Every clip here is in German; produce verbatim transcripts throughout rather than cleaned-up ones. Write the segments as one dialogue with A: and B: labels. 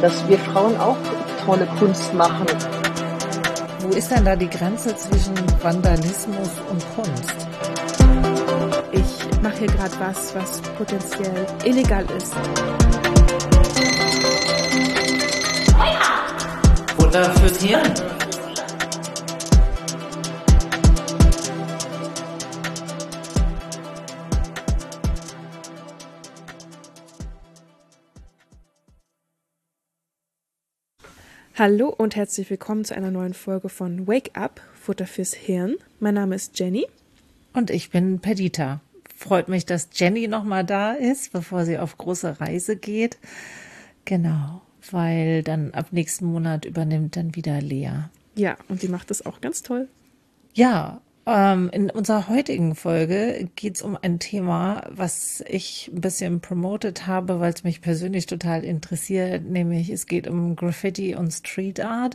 A: dass wir Frauen auch tolle Kunst machen.
B: Wo ist denn da die Grenze zwischen Vandalismus und Kunst?
C: Ich mache hier gerade was, was potenziell illegal ist.
D: Futter fürs Hirn.
C: Hallo und herzlich willkommen zu einer neuen Folge von Wake Up, Futter fürs Hirn. Mein Name ist Jenny.
B: Und ich bin Perdita. Freut mich, dass Jenny nochmal da ist, bevor sie auf große Reise geht. Genau, weil dann ab nächsten Monat übernimmt dann wieder Lea.
C: Ja, und die macht das auch ganz toll.
B: Ja, ähm, in unserer heutigen Folge geht es um ein Thema, was ich ein bisschen promotet habe, weil es mich persönlich total interessiert, nämlich es geht um Graffiti und Street Art.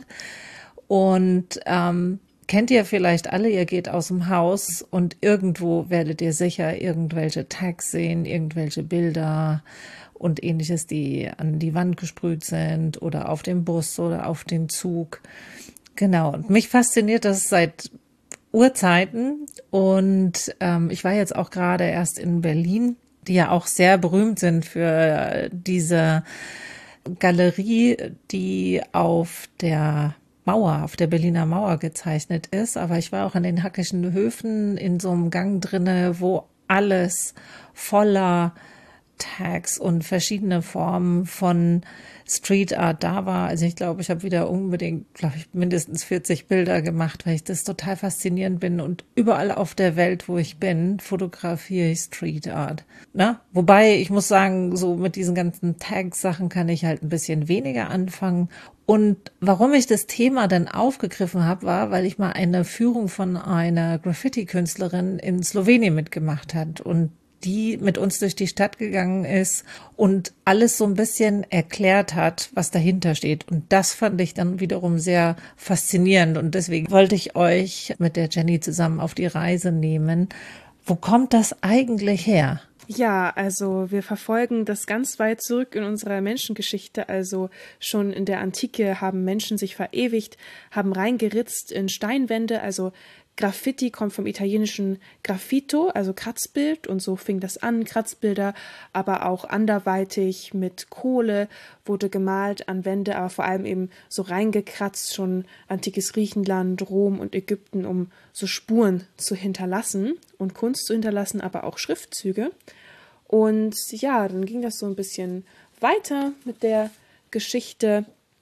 B: Und ähm, kennt ihr vielleicht alle, ihr geht aus dem Haus und irgendwo werdet ihr sicher irgendwelche Tags sehen, irgendwelche Bilder und ähnliches, die an die Wand gesprüht sind oder auf dem Bus oder auf den Zug. Genau, und mich fasziniert das seit Urzeiten und ähm, ich war jetzt auch gerade erst in Berlin, die ja auch sehr berühmt sind für diese Galerie, die auf der Mauer, auf der Berliner Mauer gezeichnet ist. Aber ich war auch in den Hackischen Höfen in so einem Gang drinne, wo alles voller Tags und verschiedene Formen von Street Art da war. Also ich glaube, ich habe wieder unbedingt, glaube ich, mindestens vierzig Bilder gemacht, weil ich das total faszinierend bin. Und überall auf der Welt, wo ich bin, fotografiere ich Street Art. Na? Wobei, ich muss sagen, so mit diesen ganzen Tag-Sachen kann ich halt ein bisschen weniger anfangen. Und warum ich das Thema dann aufgegriffen habe, war, weil ich mal eine Führung von einer Graffiti-Künstlerin in Slowenien mitgemacht hat und die mit uns durch die Stadt gegangen ist und alles so ein bisschen erklärt hat, was dahinter steht. Und das fand ich dann wiederum sehr faszinierend. Und deswegen wollte ich euch mit der Jenny zusammen auf die Reise nehmen. Wo kommt das eigentlich her?
C: Ja, also wir verfolgen das ganz weit zurück in unserer Menschengeschichte. Also schon in der Antike haben Menschen sich verewigt, haben reingeritzt in Steinwände. Also Graffiti kommt vom italienischen Graffito, also Kratzbild, und so fing das an, Kratzbilder, aber auch anderweitig mit Kohle wurde gemalt an Wände, aber vor allem eben so reingekratzt, schon antikes Griechenland, Rom und Ägypten, um so Spuren zu hinterlassen und Kunst zu hinterlassen, aber auch Schriftzüge. Und ja, dann ging das so ein bisschen weiter mit der Geschichte.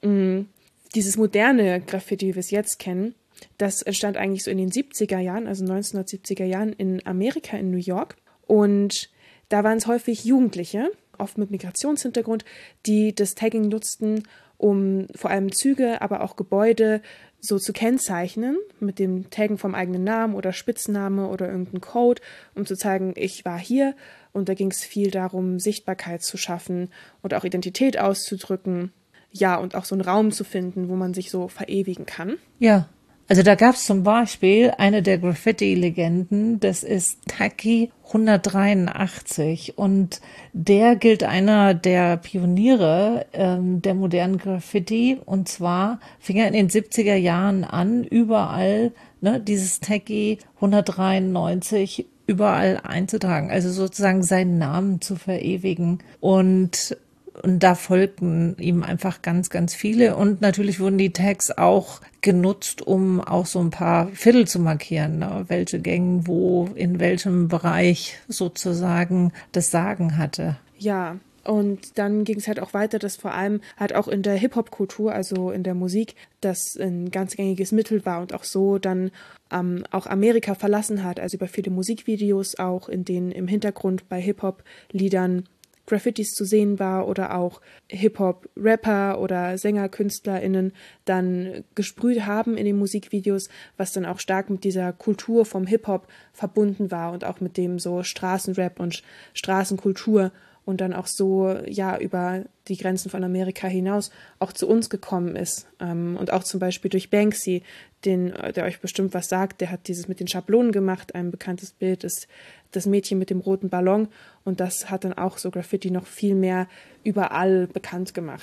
C: Dieses moderne Graffiti, wie wir es jetzt kennen, das entstand eigentlich so in den siebziger Jahren, also neunzehnhundertsiebziger Jahren in Amerika, in New York. Und da waren es häufig Jugendliche, oft mit Migrationshintergrund, die das Tagging nutzten, um vor allem Züge, aber auch Gebäude so zu kennzeichnen, mit dem Taggen vom eigenen Namen oder Spitzname oder irgendein Code, um zu zeigen, ich war hier. Und da ging es viel darum, Sichtbarkeit zu schaffen und auch Identität auszudrücken. Ja, und auch so einen Raum zu finden, wo man sich so verewigen kann.
B: Ja. Also da gab es zum Beispiel eine der Graffiti-Legenden, das ist Taki hundertdreiundachtzig und der gilt einer der Pioniere ähm, der modernen Graffiti und zwar fing er in den siebziger Jahren an, überall ne, dieses Taki hundertdreiundneunzig überall einzutragen, also sozusagen seinen Namen zu verewigen und Und da folgten ihm einfach ganz, ganz viele. Und natürlich wurden die Tags auch genutzt, um auch so ein paar Viertel zu markieren, ne? Welche Gang wo, in welchem Bereich sozusagen das Sagen hatte.
C: Ja, und dann ging es halt auch weiter, dass vor allem halt auch in der Hip-Hop-Kultur, also in der Musik, das ein ganz gängiges Mittel war und auch so dann ähm, auch Amerika verlassen hat. Also über viele Musikvideos auch, in denen im Hintergrund bei Hip-Hop-Liedern Graffitis zu sehen war oder auch Hip-Hop-Rapper oder Sänger, KünstlerInnen dann gesprüht haben in den Musikvideos, was dann auch stark mit dieser Kultur vom Hip-Hop verbunden war und auch mit dem so Straßenrap und Straßenkultur und dann auch so ja über die Grenzen von Amerika hinaus auch zu uns gekommen ist. Ähm, und auch zum Beispiel durch Banksy, den, der euch bestimmt was sagt, der hat dieses mit den Schablonen gemacht. Ein bekanntes Bild ist das Mädchen mit dem roten Ballon und das hat dann auch so Graffiti noch viel mehr überall bekannt gemacht.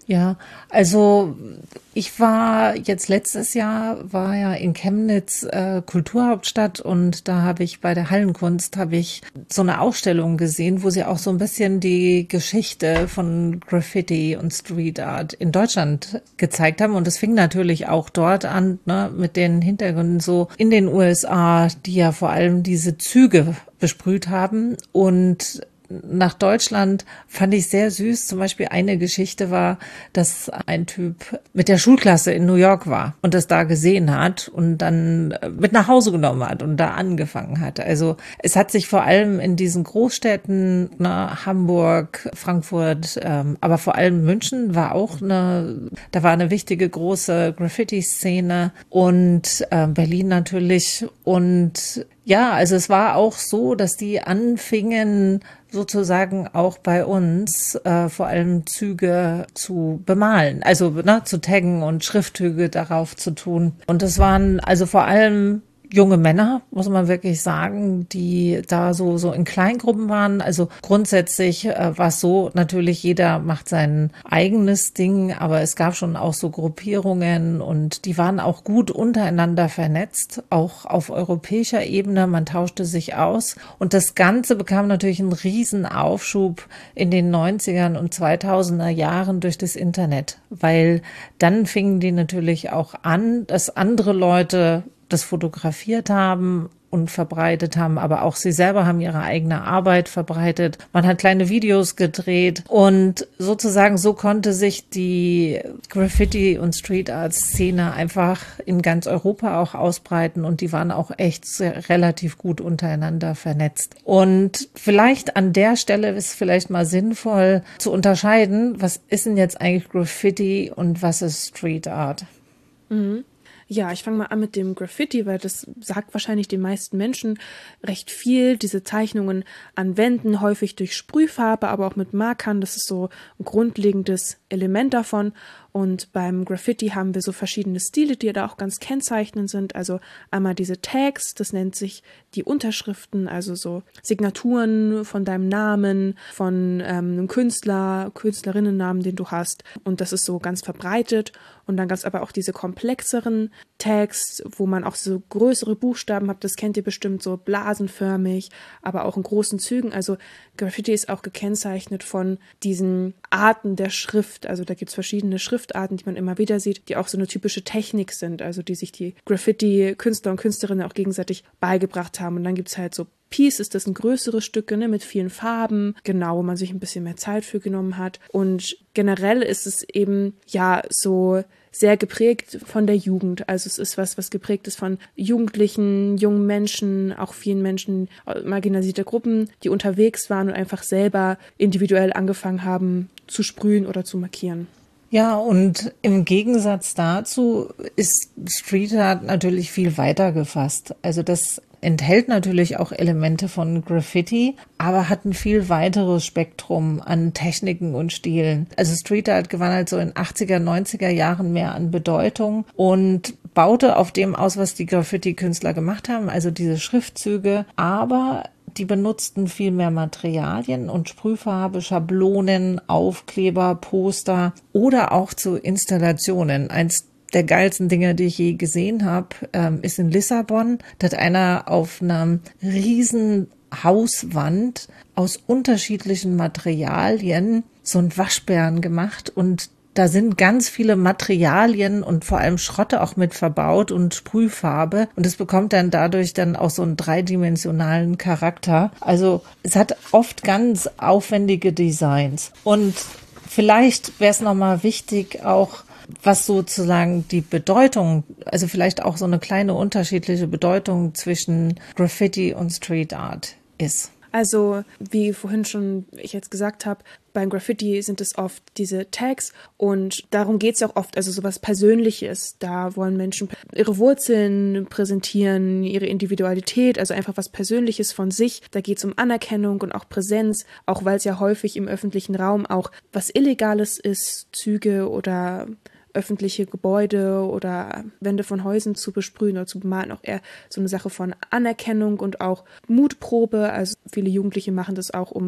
B: Ja, also ich war jetzt letztes Jahr, war ja in Chemnitz äh, Kulturhauptstadt und da habe ich bei der Hallenkunst, habe ich so eine Ausstellung gesehen, wo sie auch so ein bisschen die Geschichte von Graffiti und Street Art in Deutschland gezeigt haben. Und es fing natürlich auch dort an, ne, mit den Hintergründen so in den U S A, die ja vor allem diese Züge besprüht haben. Und nach Deutschland fand ich sehr süß. Zum Beispiel eine Geschichte war, dass ein Typ mit der Schulklasse in New York war und das da gesehen hat und dann mit nach Hause genommen hat und da angefangen hat. Also es hat sich vor allem in diesen Großstädten, ne, Hamburg, Frankfurt, ähm, aber vor allem München war auch eine, da war eine wichtige große Graffiti-Szene und äh, Berlin natürlich. Und ja, also es war auch so, dass die anfingen, sozusagen auch bei uns äh, vor allem Züge zu bemalen, also ne, zu taggen und Schriftzüge darauf zu tun. Und das waren also vor allem junge Männer, muss man wirklich sagen, die da so so in Kleingruppen waren. Also grundsätzlich äh, war es so, natürlich jeder macht sein eigenes Ding, aber es gab schon auch so Gruppierungen und die waren auch gut untereinander vernetzt, auch auf europäischer Ebene. Man tauschte sich aus und das Ganze bekam natürlich einen riesen Aufschub in den neunzigern und zweitausender Jahren durch das Internet, weil dann fingen die natürlich auch an, dass andere Leute das fotografiert haben und verbreitet haben, aber auch sie selber haben ihre eigene Arbeit verbreitet. Man hat kleine Videos gedreht und sozusagen so konnte sich die Graffiti- und Street-Art-Szene einfach in ganz Europa auch ausbreiten und die waren auch echt sehr, relativ gut untereinander vernetzt. Und vielleicht an der Stelle ist es vielleicht mal sinnvoll zu unterscheiden, was ist denn jetzt eigentlich Graffiti und was ist Street-Art?
C: Mhm. Ja, ich fange mal an mit dem Graffiti, weil das sagt wahrscheinlich den meisten Menschen recht viel. Diese Zeichnungen an Wänden, häufig durch Sprühfarbe, aber auch mit Markern, das ist so ein grundlegendes Element davon. Und beim Graffiti haben wir so verschiedene Stile, die da auch ganz kennzeichnend sind. Also einmal diese Tags, das nennt sich die Unterschriften, also so Signaturen von deinem Namen, von ähm, einem Künstler, Künstlerinnennamen, den du hast. Und das ist so ganz verbreitet. Und dann gab es aber auch diese komplexeren Tags, wo man auch so größere Buchstaben hat. Das kennt ihr bestimmt, so blasenförmig, aber auch in großen Zügen. Also Graffiti ist auch gekennzeichnet von diesen Arten der Schrift. Also da gibt es verschiedene Schriftarten, die man immer wieder sieht, die auch so eine typische Technik sind, also die sich die Graffiti-Künstler und Künstlerinnen auch gegenseitig beigebracht haben. Und dann gibt es halt so Pieces, das sind größere Stücke, ne, mit vielen Farben, genau, wo man sich ein bisschen mehr Zeit für genommen hat. Und generell ist es eben, ja, so sehr geprägt von der Jugend. Also es ist was, was geprägt ist von Jugendlichen, jungen Menschen, auch vielen Menschen marginalisierter Gruppen, die unterwegs waren und einfach selber individuell angefangen haben zu sprühen oder zu markieren.
B: Ja, und im Gegensatz dazu ist Street Art natürlich viel weiter gefasst. Also das enthält natürlich auch Elemente von Graffiti, aber hat ein viel weiteres Spektrum an Techniken und Stilen. Also Street Art gewann halt so in achtziger, neunziger Jahren mehr an Bedeutung und baute auf dem aus, was die Graffiti-Künstler gemacht haben, also diese Schriftzüge, aber die benutzten viel mehr Materialien und Sprühfarbe, Schablonen, Aufkleber, Poster oder auch zu Installationen. Eins der geilsten Dinge, die ich je gesehen habe, ähm, ist in Lissabon. Da hat einer auf einer riesen Hauswand aus unterschiedlichen Materialien so einen Waschbären gemacht und da sind ganz viele Materialien und vor allem Schrotte auch mit verbaut und Sprühfarbe. Und es bekommt dann dadurch dann auch so einen dreidimensionalen Charakter. Also es hat oft ganz aufwendige Designs. Und vielleicht wäre es nochmal wichtig, auch was sozusagen die Bedeutung, also vielleicht auch so eine kleine unterschiedliche Bedeutung zwischen Graffiti und Street Art ist.
C: Also, wie vorhin schon ich jetzt gesagt habe, beim Graffiti sind es oft diese Tags und darum geht es auch oft, also sowas Persönliches. Da wollen Menschen ihre Wurzeln präsentieren, ihre Individualität, also einfach was Persönliches von sich. Da geht es um Anerkennung und auch Präsenz, auch weil es ja häufig im öffentlichen Raum auch was Illegales ist, Züge oder öffentliche Gebäude oder Wände von Häusern zu besprühen oder zu bemalen, auch eher so eine Sache von Anerkennung und auch Mutprobe. Also viele Jugendliche machen das auch, um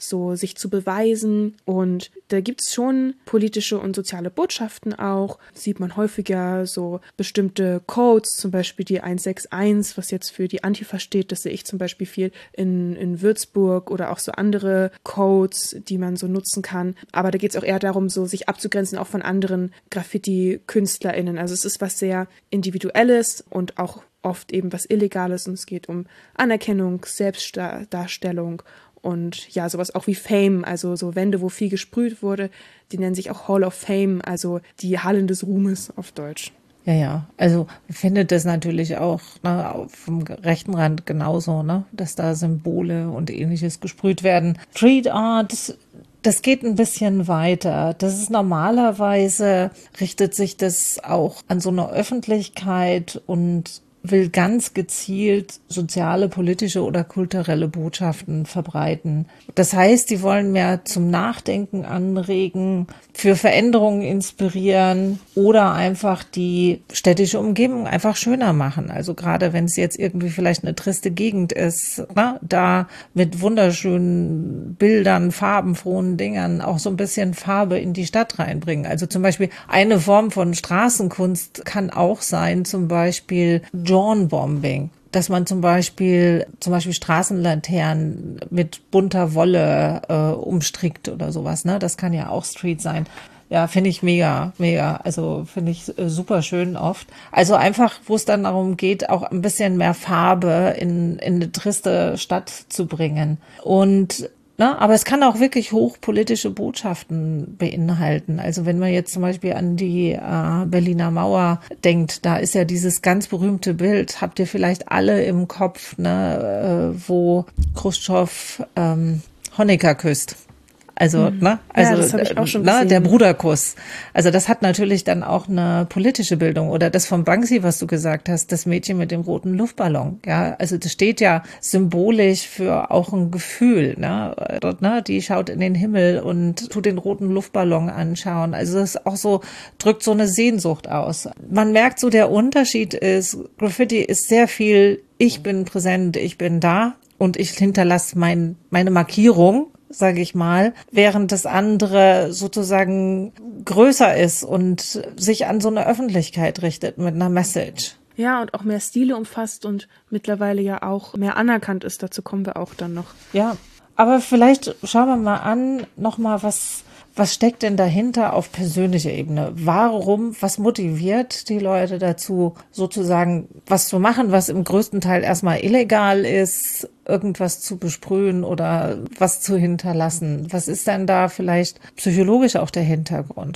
C: so sich zu beweisen. Und da gibt's schon politische und soziale Botschaften auch. Sieht man häufiger so bestimmte Codes, zum Beispiel die eins sechs eins, was jetzt für die Antifa steht. Das sehe ich zum Beispiel viel in, in Würzburg oder auch so andere Codes, die man so nutzen kann. Aber da geht's auch eher darum, so sich abzugrenzen auch von anderen Graffiti-KünstlerInnen. Also es ist was sehr Individuelles und auch oft eben was Illegales und es geht um Anerkennung, Selbstdarstellung und ja, sowas auch wie Fame, also so Wände, wo viel gesprüht wurde, die nennen sich auch Hall of Fame, also die Hallen des Ruhmes auf Deutsch.
B: Ja, ja, also findet das natürlich auch ne, vom rechten Rand genauso, ne, dass da Symbole und Ähnliches gesprüht werden. Street Art, das geht ein bisschen weiter. Das ist normalerweise, richtet sich das auch an so eine Öffentlichkeit und will ganz gezielt soziale, politische oder kulturelle Botschaften verbreiten. Das heißt, die wollen mehr zum Nachdenken anregen, für Veränderungen inspirieren oder einfach die städtische Umgebung einfach schöner machen. Also gerade wenn es jetzt irgendwie vielleicht eine triste Gegend ist, na, da mit wunderschönen Bildern, farbenfrohen Dingern auch so ein bisschen Farbe in die Stadt reinbringen. Also zum Beispiel eine Form von Straßenkunst kann auch sein, zum Beispiel Dawnbombing, dass man zum Beispiel zum Beispiel Straßenlaternen mit bunter Wolle äh, umstrickt oder sowas, ne? Das kann ja auch Street sein. Ja, finde ich mega, mega. Also finde ich äh, super schön oft. Also einfach, wo es dann darum geht, auch ein bisschen mehr Farbe in, in eine triste Stadt zu bringen. Und Na, aber es kann auch wirklich hochpolitische Botschaften beinhalten. Also wenn man jetzt zum Beispiel an die äh, Berliner Mauer denkt, da ist ja dieses ganz berühmte Bild, habt ihr vielleicht alle im Kopf, ne, äh, wo Chruschtschow ähm, Honecker küsst. Also, mhm. ne, also
C: ja, das habe ich auch schon
B: ne,
C: gesehen.
B: Der Bruderkuss. Also das hat natürlich dann auch eine politische Bildung. Oder das von Banksy, was du gesagt hast, das Mädchen mit dem roten Luftballon. Ja, also das steht ja symbolisch für auch ein Gefühl. Ne, dort, ne, die schaut in den Himmel und tut den roten Luftballon anschauen. Also das ist auch so, drückt so eine Sehnsucht aus. Man merkt so, der Unterschied ist, Graffiti ist sehr viel, ich bin präsent, ich bin da und ich hinterlasse mein, meine Markierung, sage ich mal, während das andere sozusagen größer ist und sich an so eine Öffentlichkeit richtet mit einer Message.
C: Ja, und auch mehr Stile umfasst und mittlerweile ja auch mehr anerkannt ist. Dazu kommen wir auch dann noch.
B: Ja, aber vielleicht schauen wir mal an, nochmal, was, was steckt denn dahinter auf persönlicher Ebene? Warum, was motiviert die Leute dazu, sozusagen was zu machen, was im größten Teil erstmal illegal ist, irgendwas zu besprühen oder was zu hinterlassen? Was ist denn da vielleicht psychologisch auch der Hintergrund?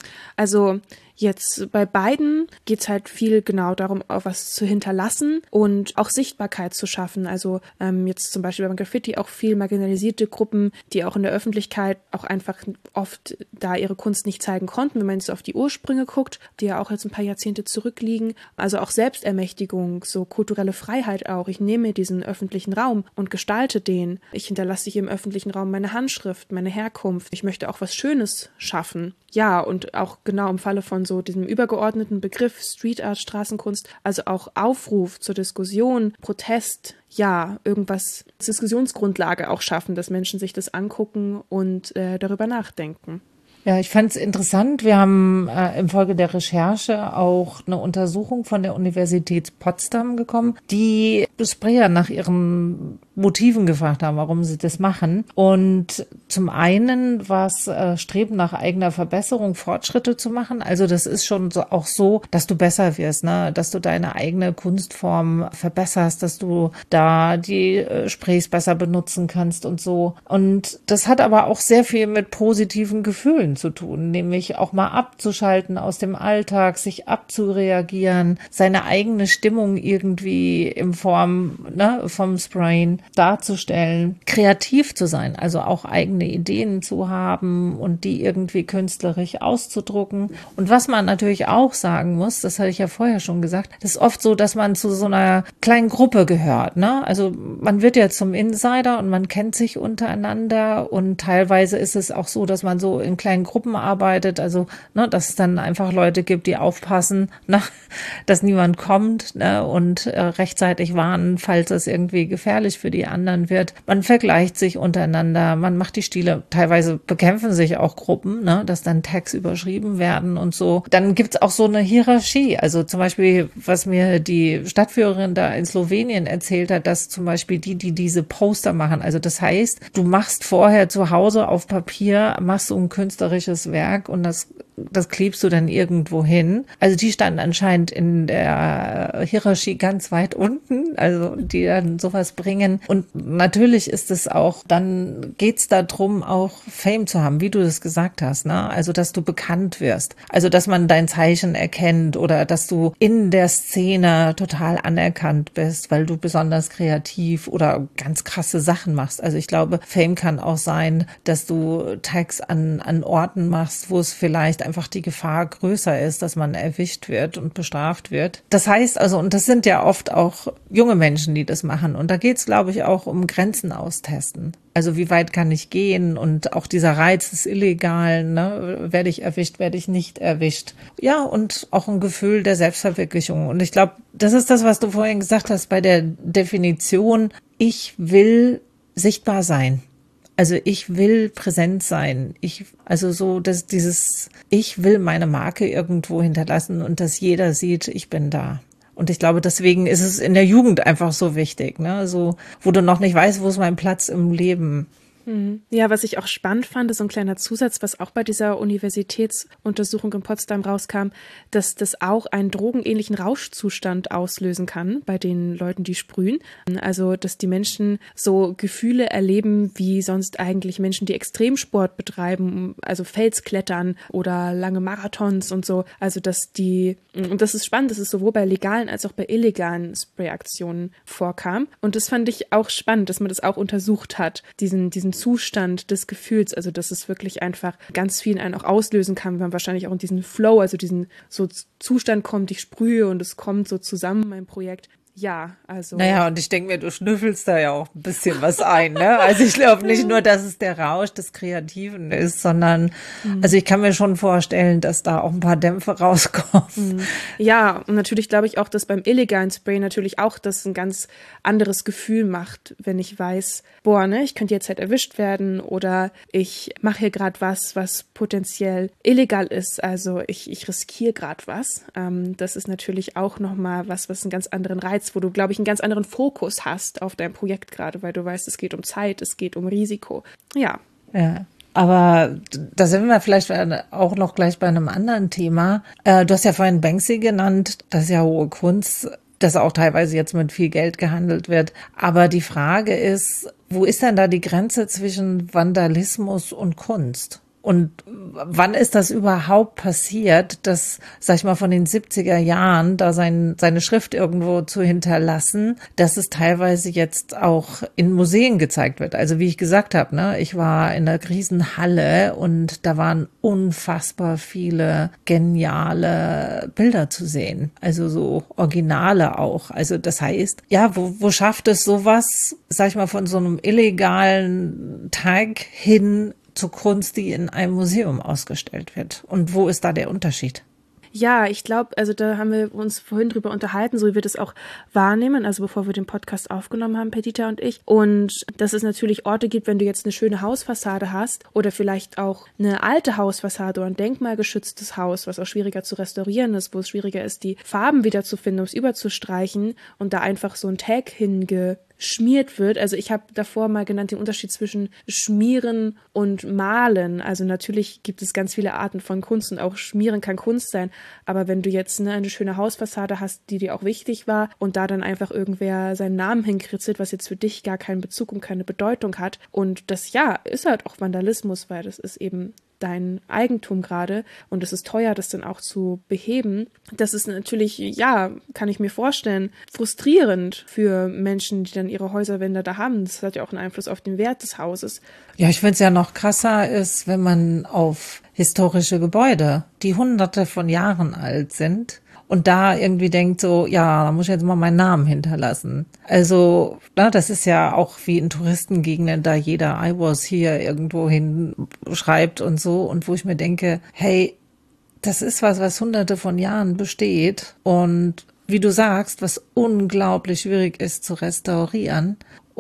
C: Also jetzt bei beiden geht's halt viel genau darum, auch was zu hinterlassen und auch Sichtbarkeit zu schaffen. Also ähm, jetzt zum Beispiel beim Graffiti auch viel marginalisierte Gruppen, die auch in der Öffentlichkeit auch einfach oft da ihre Kunst nicht zeigen konnten, wenn man jetzt auf die Ursprünge guckt, die ja auch jetzt ein paar Jahrzehnte zurückliegen. Also auch Selbstermächtigung, so kulturelle Freiheit auch. Ich nehme diesen öffentlichen Raum und gestalte den. Ich hinterlasse hier im öffentlichen Raum meine Handschrift, meine Herkunft. Ich möchte auch was Schönes schaffen. Ja, und auch genau im Falle von so diesem übergeordneten Begriff Street Art, Straßenkunst, also auch Aufruf zur Diskussion, Protest, ja, irgendwas, Diskussionsgrundlage auch schaffen, dass Menschen sich das angucken und äh, darüber nachdenken.
B: Ja, ich fand es interessant. Wir haben äh, im Folge der Recherche auch eine Untersuchung von der Universität Potsdam bekommen, die Sprayer nach ihren Motiven gefragt haben, warum sie das machen. Und zum einen war es äh, Streben nach eigener Verbesserung, Fortschritte zu machen. Also das ist schon so, auch so, dass du besser wirst, ne? Dass du deine eigene Kunstform verbesserst, dass du da die äh, Sprays besser benutzen kannst und so. Und das hat aber auch sehr viel mit positiven Gefühlen zu tun, nämlich auch mal abzuschalten aus dem Alltag, sich abzureagieren, seine eigene Stimmung irgendwie in Form, ne, vom Sprayen darzustellen, kreativ zu sein, also auch eigene Ideen zu haben und die irgendwie künstlerisch auszudrucken. Und was man natürlich auch sagen muss, das hatte ich ja vorher schon gesagt, das ist oft so, dass man zu so einer kleinen Gruppe gehört, ne? Also man wird ja zum Insider und man kennt sich untereinander und teilweise ist es auch so, dass man so in kleinen Gruppen arbeitet, also ne, dass es dann einfach Leute gibt, die aufpassen, ne, dass niemand kommt, ne, und äh, rechtzeitig warnen, kann, falls es irgendwie gefährlich für die anderen wird. Man vergleicht sich untereinander, man macht die Stile. Teilweise bekämpfen sich auch Gruppen, ne, dass dann Tags überschrieben werden und so. Dann gibt's auch so eine Hierarchie. Also zum Beispiel, was mir die Stadtführerin da in Slowenien erzählt hat, dass zum Beispiel die, die diese Poster machen, also das heißt, du machst vorher zu Hause auf Papier, machst du ein künstlerisches Werk und das das klebst du dann irgendwo hin. Also die standen anscheinend in der Hierarchie ganz weit unten, also die dann sowas bringen. Und natürlich ist es auch, dann geht's darum, auch Fame zu haben, wie du das gesagt hast, ne? Also dass du bekannt wirst, also dass man dein Zeichen erkennt oder dass du in der Szene total anerkannt bist, weil du besonders kreativ oder ganz krasse Sachen machst. Also ich glaube, Fame kann auch sein, dass du Tags an, an Orten machst, wo es vielleicht einfach die Gefahr größer ist, dass man erwischt wird und bestraft wird. Das heißt also, und das sind ja oft auch junge Menschen, die das machen. Und da geht es, glaube ich, auch um Grenzen austesten. Also wie weit kann ich gehen? Und auch dieser Reiz des Illegalen, ne? Werde ich erwischt, werde ich nicht erwischt? Ja, und auch ein Gefühl der Selbstverwirklichung. Und ich glaube, das ist das, was du vorhin gesagt hast bei der Definition. Ich will sichtbar sein. Also ich will präsent sein. Ich, also so, dass dieses, ich will meine Marke irgendwo hinterlassen und dass jeder sieht, ich bin da. Und ich glaube, deswegen ist es in der Jugend einfach so wichtig, ne? So, wo du noch nicht weißt, wo ist mein Platz im Leben.
C: Ja, was ich auch spannend fand, ist so ein kleiner Zusatz, was auch bei dieser Universitätsuntersuchung in Potsdam rauskam, dass das auch einen drogenähnlichen Rauschzustand auslösen kann bei den Leuten, die sprühen. Also, dass die Menschen so Gefühle erleben, wie sonst eigentlich Menschen, die Extremsport betreiben, also Felsklettern oder lange Marathons und so. Also, dass die, und das ist spannend, dass es sowohl bei legalen als auch bei illegalen Sprayaktionen vorkam. Und das fand ich auch spannend, dass man das auch untersucht hat, diesen, diesen Zustand des Gefühls, also dass es wirklich einfach ganz viel einen auch auslösen kann, wenn man wahrscheinlich auch in diesen Flow, also diesen so Zustand kommt, ich sprühe und es kommt so zusammen, mein Projekt. Ja, also.
B: Naja, und ich denke mir, du schnüffelst da ja auch ein bisschen was ein, ne? Also ich glaube nicht nur, dass es der Rausch des Kreativen ist, sondern, mhm. also ich kann mir schon vorstellen, dass da auch ein paar Dämpfe rauskommen.
C: Mhm. Ja, und natürlich glaube ich auch, dass beim illegalen Spray natürlich auch das ein ganz anderes Gefühl macht, wenn ich weiß, boah, ne, ich könnte jetzt halt erwischt werden oder ich mache hier gerade was, was potenziell illegal ist, also ich, ich riskiere gerade was. Ähm, das ist natürlich auch nochmal was, was einen ganz anderen Reiz, wo du, glaube ich, einen ganz anderen Fokus hast auf dein Projekt gerade, weil du weißt, es geht um Zeit, es geht um Risiko. Ja.
B: Ja. Aber da sind wir vielleicht auch noch gleich bei einem anderen Thema. Du hast ja vorhin Banksy genannt, das ist ja hohe Kunst, dass auch teilweise jetzt mit viel Geld gehandelt wird. Aber die Frage ist, wo ist denn da die Grenze zwischen Vandalismus und Kunst? Und wann ist das überhaupt passiert, dass, sag ich mal, von den siebziger Jahren da sein, seine Schrift irgendwo zu hinterlassen, dass es teilweise jetzt auch in Museen gezeigt wird? Also wie ich gesagt habe, ne, ich war in einer Riesenhalle und da waren unfassbar viele geniale Bilder zu sehen. Also so Originale auch. Also das heißt, ja, wo, wo schafft es sowas, sag ich mal, von so einem illegalen Tag hin zur Kunst, die in einem Museum ausgestellt wird? Und wo ist da der Unterschied?
C: Ja, ich glaube, also da haben wir uns vorhin drüber unterhalten, so wie wir das auch wahrnehmen, also bevor wir den Podcast aufgenommen haben, Perdita und ich. Und dass es natürlich Orte gibt, wenn du jetzt eine schöne Hausfassade hast oder vielleicht auch eine alte Hausfassade oder ein denkmalgeschütztes Haus, was auch schwieriger zu restaurieren ist, wo es schwieriger ist, die Farben wiederzufinden, um es überzustreichen und da einfach so ein Tag hinge schmiert wird. Also ich habe davor mal genannt den Unterschied zwischen Schmieren und Malen. Also natürlich gibt es ganz viele Arten von Kunst und auch Schmieren kann Kunst sein. Aber wenn du jetzt ne, eine schöne Hausfassade hast, die dir auch wichtig war und da dann einfach irgendwer seinen Namen hinkritzelt, was jetzt für dich gar keinen Bezug und keine Bedeutung hat. Und das, ja, ist halt auch Vandalismus, weil das ist eben dein Eigentum gerade und es ist teuer, das dann auch zu beheben. Das ist natürlich, ja, kann ich mir vorstellen, frustrierend für Menschen, die dann ihre Häuserwände da haben. Das hat ja auch einen Einfluss auf den Wert des Hauses.
B: Ja, ich finde es ja noch krasser ist, wenn man auf historische Gebäude, die hunderte von Jahren alt sind, und da irgendwie denkt so, ja, da muss ich jetzt mal meinen Namen hinterlassen. Also, na, das ist ja auch wie in Touristengegenden, da jeder I was here irgendwo hin schreibt und so. Und wo ich mir denke, hey, das ist was, was hunderte von Jahren besteht. Und wie du sagst, was unglaublich schwierig ist zu restaurieren.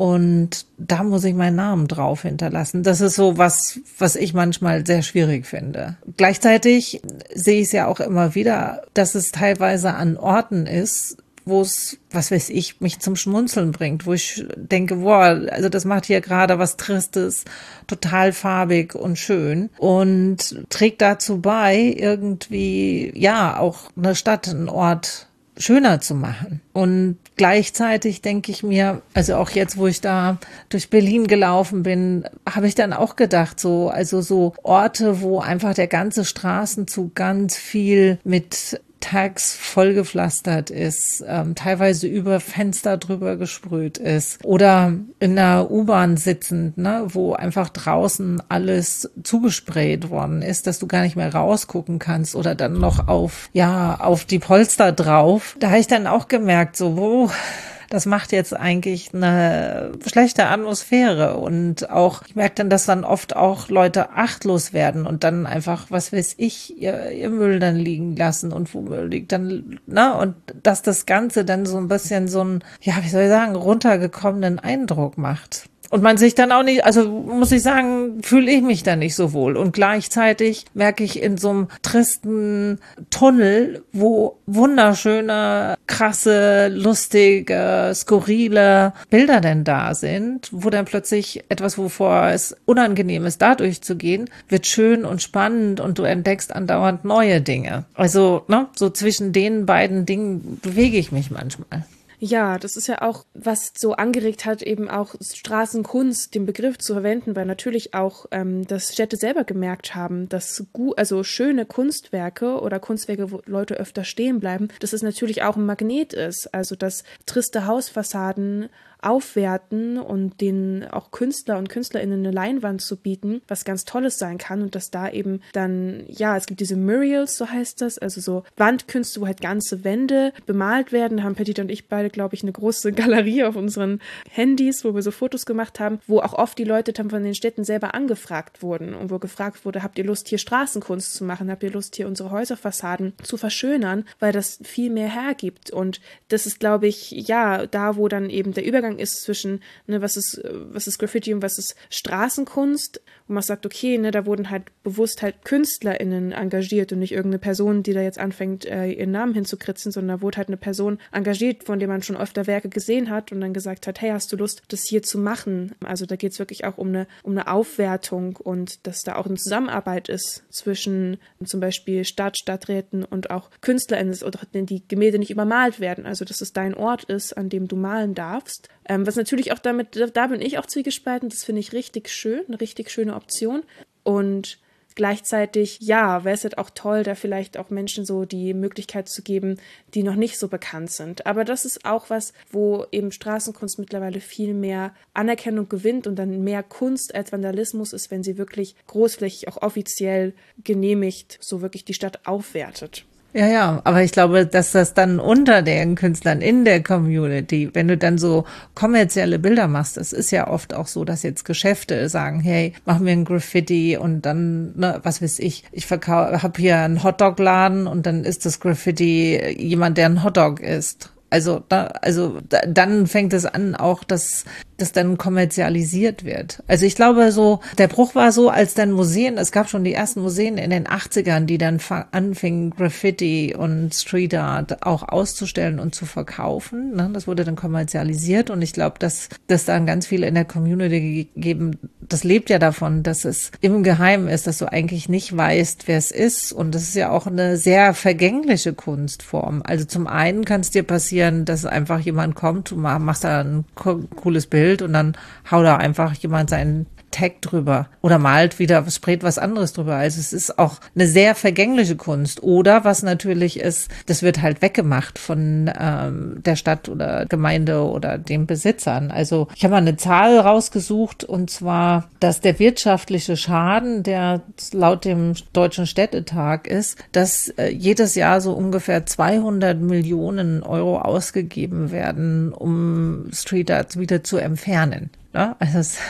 B: Und da muss ich meinen Namen drauf hinterlassen. Das ist so was, was ich manchmal sehr schwierig finde. Gleichzeitig sehe ich es ja auch immer wieder, dass es teilweise an Orten ist, wo es, was weiß ich, mich zum Schmunzeln bringt, wo ich denke, boah, also das macht hier gerade was Tristes, total farbig und schön und trägt dazu bei, irgendwie, ja, auch eine Stadt, einen Ort schöner zu machen. Und gleichzeitig denke ich mir, also auch jetzt, wo ich da durch Berlin gelaufen bin, habe ich dann auch gedacht, so, also so Orte, wo einfach der ganze Straßenzug ganz viel mit Tags vollgepflastert ist, ähm, teilweise über Fenster drüber gesprüht ist oder in der U-Bahn sitzend, ne, wo einfach draußen alles zugesprayt worden ist, dass du gar nicht mehr rausgucken kannst oder dann noch auf, ja, auf die Polster drauf. Da habe ich dann auch gemerkt, so, wo, das macht jetzt eigentlich eine schlechte Atmosphäre und auch, ich merke dann, dass dann oft auch Leute achtlos werden und dann einfach, was weiß ich, ihr, ihr Müll dann liegen lassen und wo Müll liegt dann, ne, und dass das Ganze dann so ein bisschen so einen, ja, wie soll ich sagen, runtergekommenen Eindruck macht. Und man sich dann auch nicht, also muss ich sagen, fühle ich mich da nicht so wohl. Und gleichzeitig merke ich in so einem tristen Tunnel, wo wunderschöne, krasse, lustige, skurrile Bilder denn da sind, wo dann plötzlich etwas, wovor es unangenehm ist, da durchzugehen, wird schön und spannend und du entdeckst andauernd neue Dinge. Also, ne, so zwischen den beiden Dingen bewege ich mich manchmal.
C: Ja, das ist ja auch, was so angeregt hat, eben auch Straßenkunst, den Begriff zu verwenden, weil natürlich auch ähm, das Städte selber gemerkt haben, dass gut, also schöne Kunstwerke oder Kunstwerke, wo Leute öfter stehen bleiben, dass es natürlich auch ein Magnet ist. Also dass triste Hausfassaden aufwerten und denen auch Künstler und KünstlerInnen eine Leinwand zu bieten, was ganz Tolles sein kann und dass da eben dann, ja, es gibt diese Murals, so heißt das, also so Wandkünste, wo halt ganze Wände bemalt werden. Da haben Perdita und ich beide, glaube ich, eine große Galerie auf unseren Handys, wo wir so Fotos gemacht haben, wo auch oft die Leute dann von den Städten selber angefragt wurden und wo gefragt wurde, habt ihr Lust, hier Straßenkunst zu machen? Habt ihr Lust, hier unsere Häuserfassaden zu verschönern? Weil das viel mehr hergibt und das ist, glaube ich, ja, da, wo dann eben der Übergang ist zwischen, ne, was ist, was ist Graffiti und was ist Straßenkunst, wo man sagt, okay, ne, da wurden halt bewusst halt KünstlerInnen engagiert und nicht irgendeine Person, die da jetzt anfängt, äh, ihren Namen hinzukritzen, sondern da wurde halt eine Person engagiert, von der man schon öfter Werke gesehen hat und dann gesagt hat, hey, hast du Lust, das hier zu machen? Also da geht es wirklich auch um eine, um eine Aufwertung und dass da auch eine Zusammenarbeit ist zwischen zum Beispiel Stadt, Stadträten und auch KünstlerInnen oder die Gemälde nicht übermalt werden, also dass es dein Ort ist, an dem du malen darfst. Ähm, was natürlich auch damit, da bin ich auch zwiegespalten, das finde ich richtig schön, eine richtig schöne Option und gleichzeitig, ja, wäre es halt auch toll, da vielleicht auch Menschen so die Möglichkeit zu geben, die noch nicht so bekannt sind. Aber das ist auch was, wo eben Straßenkunst mittlerweile viel mehr Anerkennung gewinnt und dann mehr Kunst als Vandalismus ist, wenn sie wirklich großflächig auch offiziell genehmigt, so wirklich die Stadt aufwertet.
B: Ja, ja, aber ich glaube, dass das dann unter den Künstlern in der Community, wenn du dann so kommerzielle Bilder machst, das ist ja oft auch so, dass jetzt Geschäfte sagen, hey, machen wir ein Graffiti und dann, ne, was weiß ich, ich verkaufe, habe hier einen Hotdog-Laden und dann ist das Graffiti jemand, der ein Hotdog isst. Also, da, also da, dann fängt es an, auch dass das dann kommerzialisiert wird. Also ich glaube so, der Bruch war so, als dann Museen, es gab schon die ersten Museen in den achtzigern, die dann anfingen, Graffiti und Street Art auch auszustellen und zu verkaufen. Ne? Das wurde dann kommerzialisiert und ich glaube, dass das dann ganz viele in der Community gegeben, das lebt ja davon, dass es im Geheimen ist, dass du eigentlich nicht weißt, wer es ist und das ist ja auch eine sehr vergängliche Kunstform. Also zum einen kann es dir passieren, dass einfach jemand kommt, du machst da ein cooles Bild und dann haut da einfach jemand seinen Tag drüber oder malt wieder, sprayt was anderes drüber. Also es ist auch eine sehr vergängliche Kunst. Oder was natürlich ist, das wird halt weggemacht von ähm, der Stadt oder Gemeinde oder den Besitzern. Also ich habe mal eine Zahl rausgesucht und zwar, dass der wirtschaftliche Schaden, der laut dem Deutschen Städtetag ist, dass äh, jedes Jahr so ungefähr zweihundert Millionen Euro ausgegeben werden, um Street Arts wieder zu entfernen. Ja, also es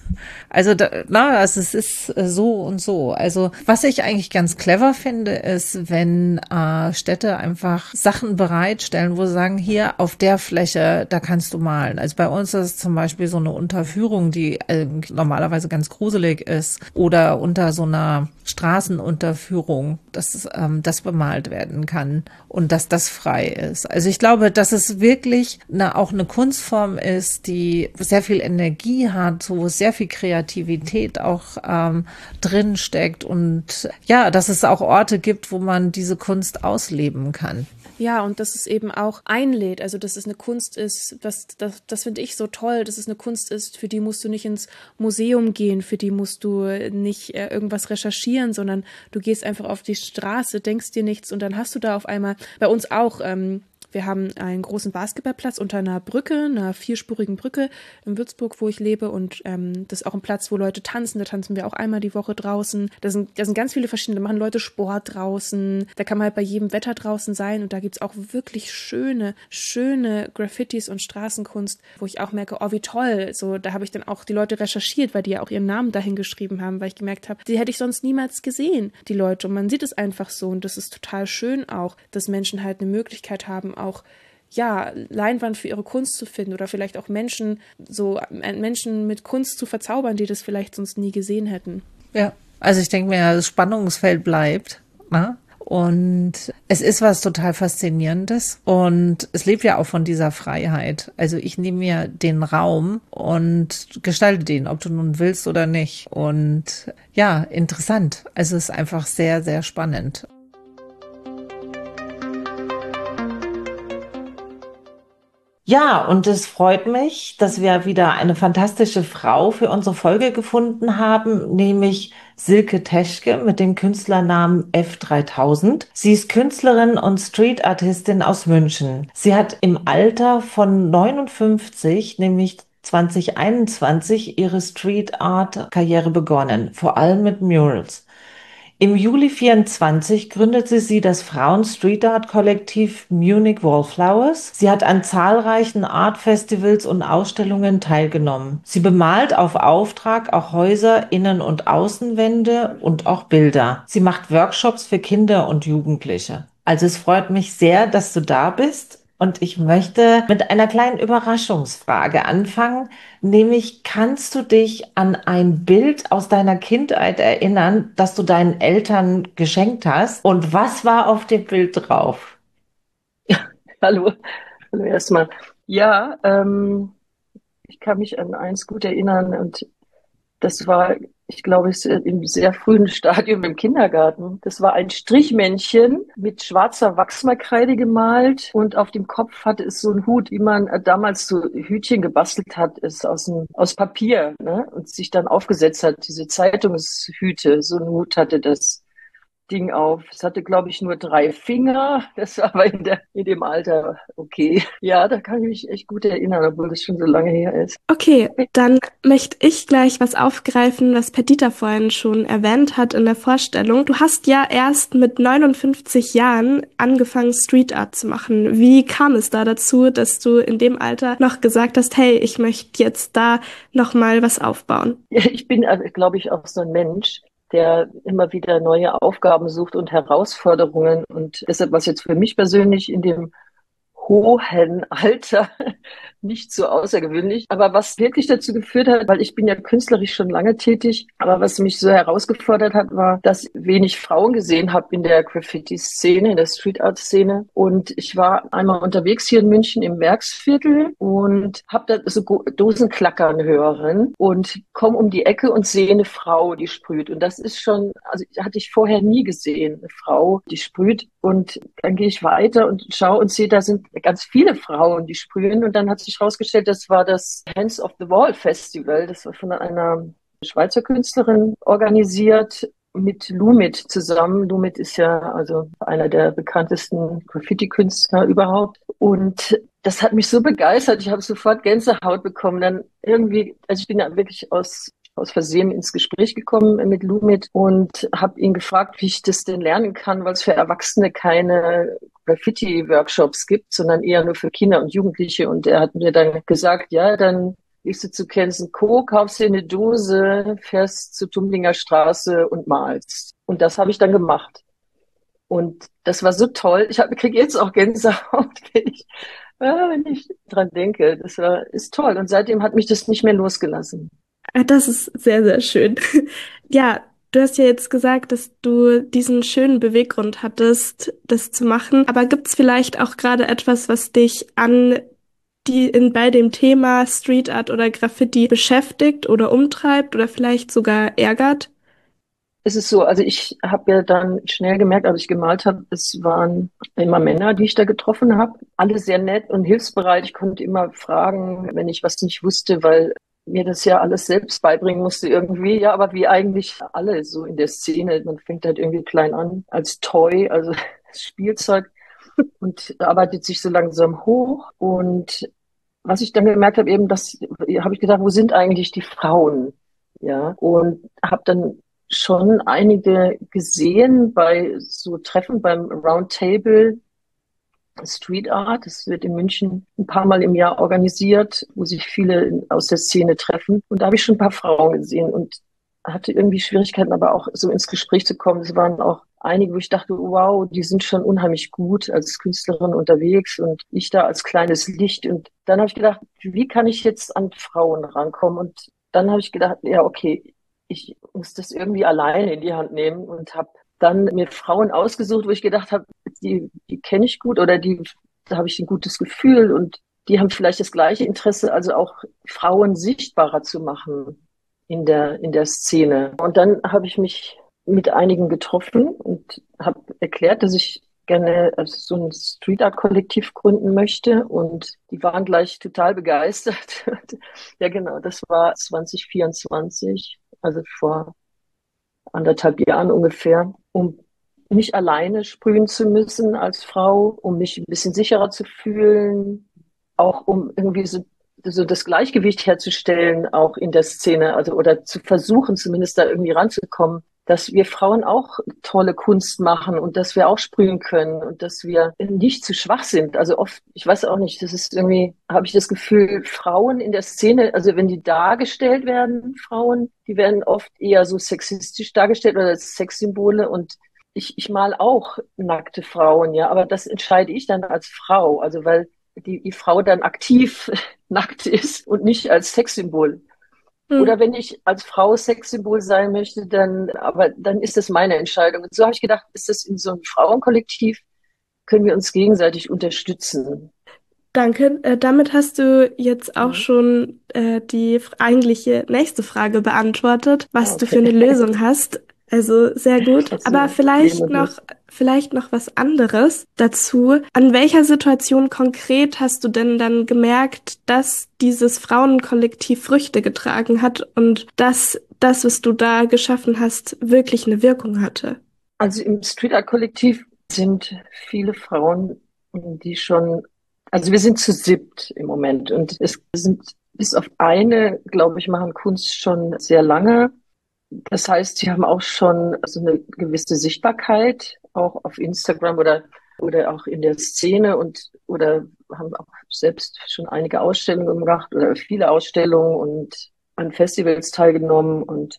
B: Also, da, na, also es ist so und so. Also, was ich eigentlich ganz clever finde, ist, wenn äh, Städte einfach Sachen bereitstellen, wo sie sagen, hier auf der Fläche, da kannst du malen. Also bei uns ist es zum Beispiel so eine Unterführung, die äh, normalerweise ganz gruselig ist, oder unter so einer Straßenunterführung, dass ähm, das bemalt werden kann und dass das frei ist. Also ich glaube, dass es wirklich eine, auch eine Kunstform ist, die sehr viel Energie hat, wo es sehr viel Kreativität auch ähm, drin steckt und ja, dass es auch Orte gibt, wo man diese Kunst ausleben kann.
C: Ja, und dass es eben auch einlädt, also dass es eine Kunst ist, das, das, das finde ich so toll, dass es eine Kunst ist, für die musst du nicht ins Museum gehen, für die musst du nicht äh, irgendwas recherchieren, sondern du gehst einfach auf die Straße, denkst dir nichts und dann hast du da auf einmal, bei uns auch, ähm, wir haben einen großen Basketballplatz unter einer Brücke, einer vierspurigen Brücke in Würzburg, wo ich lebe. Und ähm, das ist auch ein Platz, wo Leute tanzen. Da tanzen wir auch einmal die Woche draußen. Da sind, da sind ganz viele verschiedene, da machen Leute Sport draußen. Da kann man halt bei jedem Wetter draußen sein. Und da gibt's auch wirklich schöne, schöne Graffitis und Straßenkunst, wo ich auch merke, oh, wie toll. So, da habe ich dann auch die Leute recherchiert, weil die ja auch ihren Namen dahin geschrieben haben, weil ich gemerkt habe, die hätte ich sonst niemals gesehen, die Leute. Und man sieht es einfach so. Und das ist total schön auch, dass Menschen halt eine Möglichkeit haben, auch ja, Leinwand für ihre Kunst zu finden oder vielleicht auch Menschen, so Menschen mit Kunst zu verzaubern, die das vielleicht sonst nie gesehen hätten.
B: Ja, also ich denke mir, das Spannungsfeld bleibt, ne? Und es ist was total Faszinierendes und es lebt ja auch von dieser Freiheit. Also ich nehme mir den Raum und gestalte den, ob du nun willst oder nicht. Und ja, interessant. Also es ist einfach sehr, sehr spannend.
E: Ja, und es freut mich, dass wir wieder eine fantastische Frau für unsere Folge gefunden haben, nämlich Silke Teschke mit dem Künstlernamen F dreitausend. Sie ist Künstlerin und Street-Artistin aus München. Sie hat im Alter von neunundfünfzig, nämlich zwanzig einundzwanzig, ihre Street-Art-Karriere begonnen, vor allem mit Murals. Im Juli vierundzwanzig gründete sie das Frauen-Street-Art-Kollektiv Munich Wallflowers. Sie hat an zahlreichen Art-Festivals und Ausstellungen teilgenommen. Sie bemalt auf Auftrag auch Häuser, Innen- und Außenwände und auch Bilder. Sie macht Workshops für Kinder und Jugendliche. Also es freut mich sehr, dass du da bist. Und ich möchte mit einer kleinen Überraschungsfrage anfangen, nämlich kannst du dich an ein Bild aus deiner Kindheit erinnern, das du deinen Eltern geschenkt hast? Und was war auf dem Bild drauf?
A: Hallo, hallo erstmal. Ja, ähm, ich kann mich an eins gut erinnern und das war, ich glaube, es ist im sehr frühen Stadium im Kindergarten. Das war ein Strichmännchen mit schwarzer Wachsmalkreide gemalt und auf dem Kopf hatte es so einen Hut, wie man äh, damals so Hütchen gebastelt hat, ist aus dem, aus Papier, ne? Und sich dann aufgesetzt hat, diese Zeitungshüte, so einen Hut hatte das Ding auf. Es hatte, glaube ich, nur drei Finger. Das war aber in, der, in dem Alter okay. Ja, da kann ich mich echt gut erinnern, obwohl das schon so lange her ist.
F: Okay, dann möchte ich gleich was aufgreifen, was Perdita vorhin schon erwähnt hat in der Vorstellung. Du hast ja erst mit neunundfünfzig Jahren angefangen, Street Art zu machen. Wie kam es da dazu, dass du in dem Alter noch gesagt hast, hey, ich möchte jetzt da nochmal was aufbauen?
A: Ja, ich bin, also, glaube ich, auch so ein Mensch, der immer wieder neue Aufgaben sucht und Herausforderungen. Und deshalb war es jetzt für mich persönlich in dem hohen Alter nicht so außergewöhnlich. Aber was wirklich dazu geführt hat, weil ich bin ja künstlerisch schon lange tätig, aber was mich so herausgefordert hat, war, dass ich wenig Frauen gesehen habe in der Graffiti-Szene, in der Street-Art-Szene. Und ich war einmal unterwegs hier in München im Werksviertel und habe da so Dosen klackern hören und komme um die Ecke und sehe eine Frau, die sprüht. Und das ist schon, also hatte ich vorher nie gesehen, eine Frau, die sprüht. Und dann gehe ich weiter und schaue und sehe, da sind ganz viele Frauen, die sprühen. Und dann hat sich herausgestellt, das war das Hands of the Wall Festival. Das war von einer Schweizer Künstlerin organisiert mit Lumit zusammen. Lumit ist ja also einer der bekanntesten Graffiti-Künstler überhaupt. Und das hat mich so begeistert. Ich habe sofort Gänsehaut bekommen. Dann irgendwie, also ich bin ja wirklich aus aus Versehen ins Gespräch gekommen mit Lumit und habe ihn gefragt, wie ich das denn lernen kann, weil es für Erwachsene keine Graffiti-Workshops gibt, sondern eher nur für Kinder und Jugendliche. Und er hat mir dann gesagt, ja, dann gehst du zu Ken's und Co., kaufst dir eine Dose, fährst zur Tumblinger Straße und malst. Und das habe ich dann gemacht. Und das war so toll. Ich hab, kriege jetzt auch Gänsehaut, wenn ich, ja, wenn ich dran denke. Das war, ist toll. Und seitdem hat mich das nicht mehr losgelassen.
F: Ah, das ist sehr, sehr schön. Ja, du hast ja jetzt gesagt, dass du diesen schönen Beweggrund hattest, das zu machen. Aber gibt's vielleicht auch gerade etwas, was dich an die in bei dem Thema Street Art oder Graffiti beschäftigt oder umtreibt oder vielleicht sogar ärgert?
A: Es ist so, also ich habe ja dann schnell gemerkt, als ich gemalt habe, es waren immer Männer, die ich da getroffen habe. Alle sehr nett und hilfsbereit. Ich konnte immer fragen, wenn ich was nicht wusste, weil mir das ja alles selbst beibringen musste irgendwie. Ja, aber wie eigentlich alle so in der Szene. Man fängt halt irgendwie klein an als Toy, also als Spielzeug und arbeitet sich so langsam hoch. Und was ich dann gemerkt habe, eben, das habe ich gedacht, wo sind eigentlich die Frauen? Ja, und habe dann schon einige gesehen bei so Treffen beim Roundtable Street Art. Das wird in München ein paar Mal im Jahr organisiert, wo sich viele aus der Szene treffen. Und da habe ich schon ein paar Frauen gesehen und hatte irgendwie Schwierigkeiten, aber auch so ins Gespräch zu kommen. Es waren auch einige, wo ich dachte, wow, die sind schon unheimlich gut als Künstlerin unterwegs und ich da als kleines Licht. Und dann habe ich gedacht, wie kann ich jetzt an Frauen rankommen? Und dann habe ich gedacht, ja, okay, ich muss das irgendwie alleine in die Hand nehmen und habe dann mir Frauen ausgesucht, wo ich gedacht habe, die, die kenne ich gut oder die, da habe ich ein gutes Gefühl und die haben vielleicht das gleiche Interesse, also auch Frauen sichtbarer zu machen in der, in der Szene. Und dann habe ich mich mit einigen getroffen und habe erklärt, dass ich gerne also so ein Street Art Kollektiv gründen möchte und die waren gleich total begeistert. Ja, genau, das war zwanzig vierundzwanzig, also vor anderthalb Jahren ungefähr, um nicht alleine sprühen zu müssen als Frau, um mich ein bisschen sicherer zu fühlen, auch um irgendwie so, so das Gleichgewicht herzustellen, auch in der Szene, also oder zu versuchen, zumindest da irgendwie ranzukommen, dass wir Frauen auch tolle Kunst machen und dass wir auch sprühen können und dass wir nicht zu schwach sind. Also oft, ich weiß auch nicht, das ist irgendwie, habe ich das Gefühl, Frauen in der Szene, also wenn die dargestellt werden, Frauen, die werden oft eher so sexistisch dargestellt oder als Sexsymbole und ich, ich mal auch nackte Frauen, ja, aber das entscheide ich dann als Frau, also weil die, die Frau dann aktiv nackt ist und nicht als Sexsymbol.
F: Hm.
A: Oder wenn ich als Frau Sexsymbol sein möchte, dann, aber dann ist das meine Entscheidung. Und so habe ich gedacht, ist das in so einem Frauenkollektiv, können wir uns gegenseitig unterstützen.
F: Danke. Äh, damit hast du jetzt auch
A: Mhm.
F: schon äh, die f- eigentliche nächste Frage beantwortet, was
A: Ah,
F: du für
A: okay.
F: eine Lösung hast. Also sehr gut.
A: Also,
F: Aber vielleicht
A: Leben
F: noch, vielleicht noch was anderes dazu. An welcher Situation konkret hast du denn dann gemerkt, dass dieses Frauenkollektiv Früchte getragen hat und dass das, was du da geschaffen hast, wirklich eine Wirkung hatte?
A: Also im Street Art Kollektiv sind viele Frauen, die schon, also wir sind zu siebt im Moment und es sind bis auf eine, glaube ich, machen Kunst schon sehr lange. Das heißt, sie haben auch schon so eine gewisse Sichtbarkeit, auch auf Instagram oder, oder auch in der Szene und, oder haben auch selbst schon einige Ausstellungen gemacht oder viele Ausstellungen und an Festivals teilgenommen und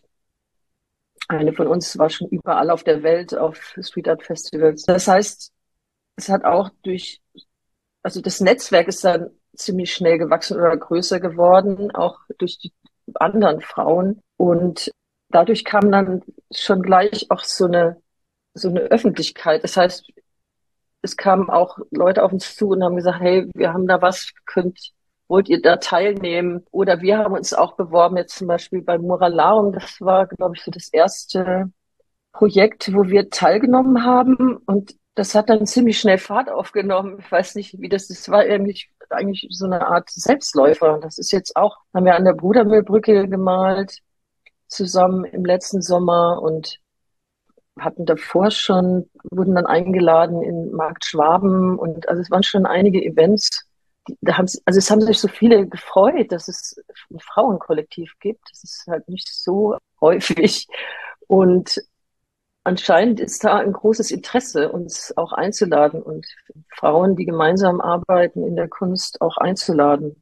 A: eine von uns war schon überall auf der Welt auf Street Art Festivals. Das heißt, es hat auch durch, also das Netzwerk ist dann ziemlich schnell gewachsen oder größer geworden, auch durch die anderen Frauen. Und dadurch kam dann schon gleich auch so eine, so eine Öffentlichkeit. Das heißt, es kamen auch Leute auf uns zu und haben gesagt, hey, wir haben da was, könnt, wollt ihr da teilnehmen? Oder wir haben uns auch beworben, jetzt zum Beispiel bei Muralarum. Das war, glaube ich, so das erste Projekt, wo wir teilgenommen haben. Und das hat dann ziemlich schnell Fahrt aufgenommen. Ich weiß nicht, wie das ist. Das war irgendwie eigentlich so eine Art Selbstläufer. Das ist jetzt auch, haben wir an der Brudermühlbrücke gemalt, zusammen im letzten Sommer und hatten davor schon, wurden dann eingeladen in Markt Schwaben und also es waren schon einige Events. Die, da haben, also es haben sich so viele gefreut, dass es ein Frauenkollektiv gibt. Das ist halt nicht so häufig. Und anscheinend ist da ein großes Interesse, uns auch einzuladen und Frauen, die gemeinsam arbeiten in der Kunst, auch einzuladen.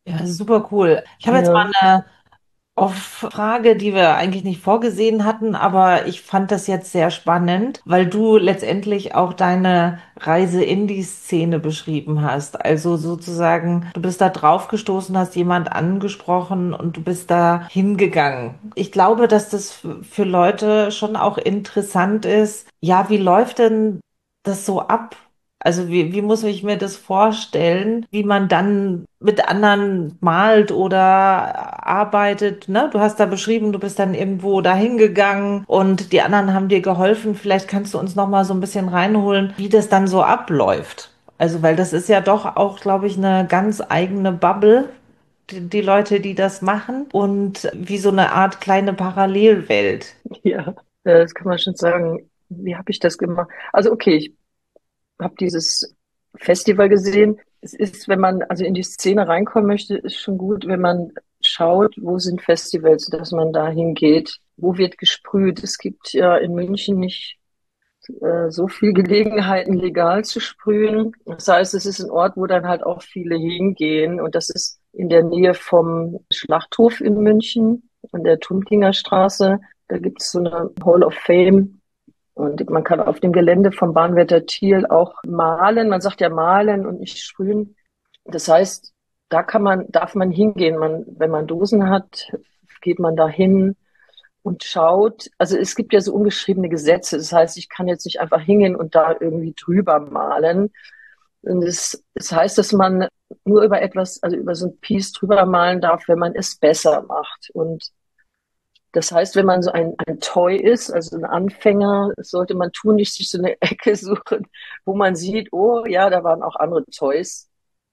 E: Ja, super cool. Ich habe jetzt
A: Ja,
E: mal eine auf Frage, die wir eigentlich nicht vorgesehen hatten, aber ich fand das jetzt sehr spannend, weil du letztendlich auch deine Reise in die Szene beschrieben hast. Also sozusagen, du bist da drauf gestoßen, hast jemand angesprochen und du bist da hingegangen. Ich glaube, dass das f- für Leute schon auch interessant ist. Ja, wie läuft denn das so ab? Also wie, wie muss ich mir das vorstellen, wie man dann mit anderen malt oder arbeitet, ne? Du hast da beschrieben, du bist dann irgendwo dahin gegangen und die anderen haben dir geholfen. Vielleicht kannst du uns noch mal so ein bisschen reinholen, wie das dann so abläuft. Also, weil das ist ja doch auch, glaube ich, eine ganz eigene Bubble, die, die Leute, die das machen und wie so eine Art kleine Parallelwelt.
A: ja, äh, das kann man schon sagen. Wie habe ich das gemacht? Also okay, ich habe dieses Festival gesehen. Es ist, wenn man also in die Szene reinkommen möchte, ist schon gut, wenn man schaut, wo sind Festivals, dass man da hingeht. Wo wird gesprüht? Es gibt ja in München nicht äh, so viel Gelegenheiten, legal zu sprühen. Das heißt, es ist ein Ort, wo dann halt auch viele hingehen. Und das ist in der Nähe vom Schlachthof in München, an der Tumptinger Straße. Da gibt es so eine Hall of Fame. Und man kann auf dem Gelände vom Bahnwärter Thiel auch malen. Man sagt ja malen und nicht sprühen. Das heißt, da kann man, darf man hingehen. Man, wenn man Dosen hat, geht man da hin und schaut. Also es gibt ja so ungeschriebene Gesetze. Das heißt, ich kann jetzt nicht einfach hingehen und da irgendwie drüber malen. Und es, es heißt, dass man nur über etwas, also über so ein Piece drüber malen darf, wenn man es besser macht. Und das heißt, wenn man so ein, ein Toy ist, also ein Anfänger, sollte man tun, nicht sich so eine Ecke suchen, wo man sieht, oh ja, da waren auch andere Toys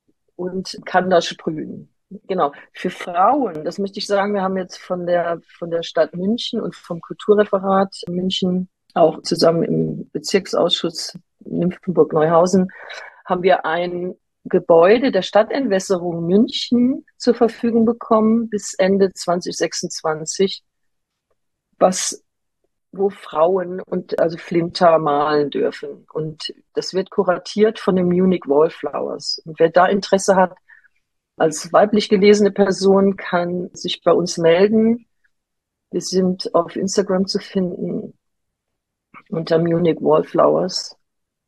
A: und kann da sprühen. Genau. Für Frauen, das möchte ich sagen, wir haben jetzt von der, von der Stadt München und vom Kulturreferat München auch zusammen im Bezirksausschuss Nymphenburg-Neuhausen haben wir ein Gebäude der Stadtentwässerung München zur Verfügung bekommen bis Ende zwanzig sechsundzwanzig, was wo Frauen und also Flinter malen dürfen. Und das wird kuratiert von den Munich Wallflowers. Und wer da Interesse hat, als weiblich gelesene Person kann sich bei uns melden. Wir sind auf Instagram zu finden unter Munich Wallflowers.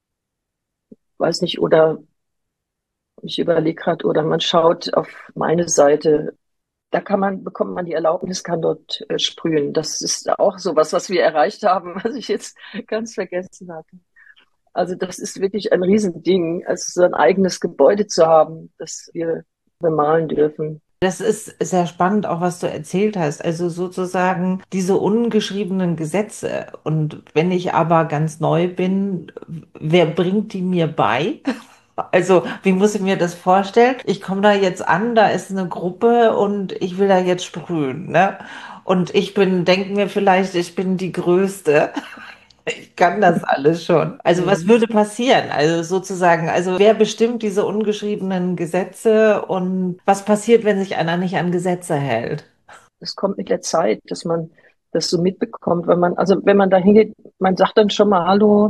A: Weiß nicht, oder ich überlege gerade, oder man schaut auf meine Seite. Da kann man, bekommt man die Erlaubnis, kann dort äh, sprühen. Das ist auch so was, was wir erreicht haben, was ich jetzt ganz vergessen hatte. Also das ist wirklich ein Riesending, also so ein eigenes Gebäude zu haben, das wir bemalen dürfen.
E: Das ist sehr spannend, auch was du erzählt hast. Also sozusagen diese ungeschriebenen Gesetze. Und wenn ich aber ganz neu bin, wer bringt die mir bei? Also, wie muss ich mir das vorstellen? Ich komme da jetzt an, da ist eine Gruppe und ich will da jetzt sprühen, ne? Und ich bin, denke mir vielleicht, ich bin die Größte. Ich kann das alles schon. Also was
A: Mhm.
E: würde passieren? Also sozusagen, also wer bestimmt diese ungeschriebenen Gesetze und was passiert, wenn sich einer nicht an Gesetze hält?
A: Das kommt mit der Zeit, dass man das so mitbekommt, wenn man, also wenn man da hingeht, man sagt dann schon mal Hallo,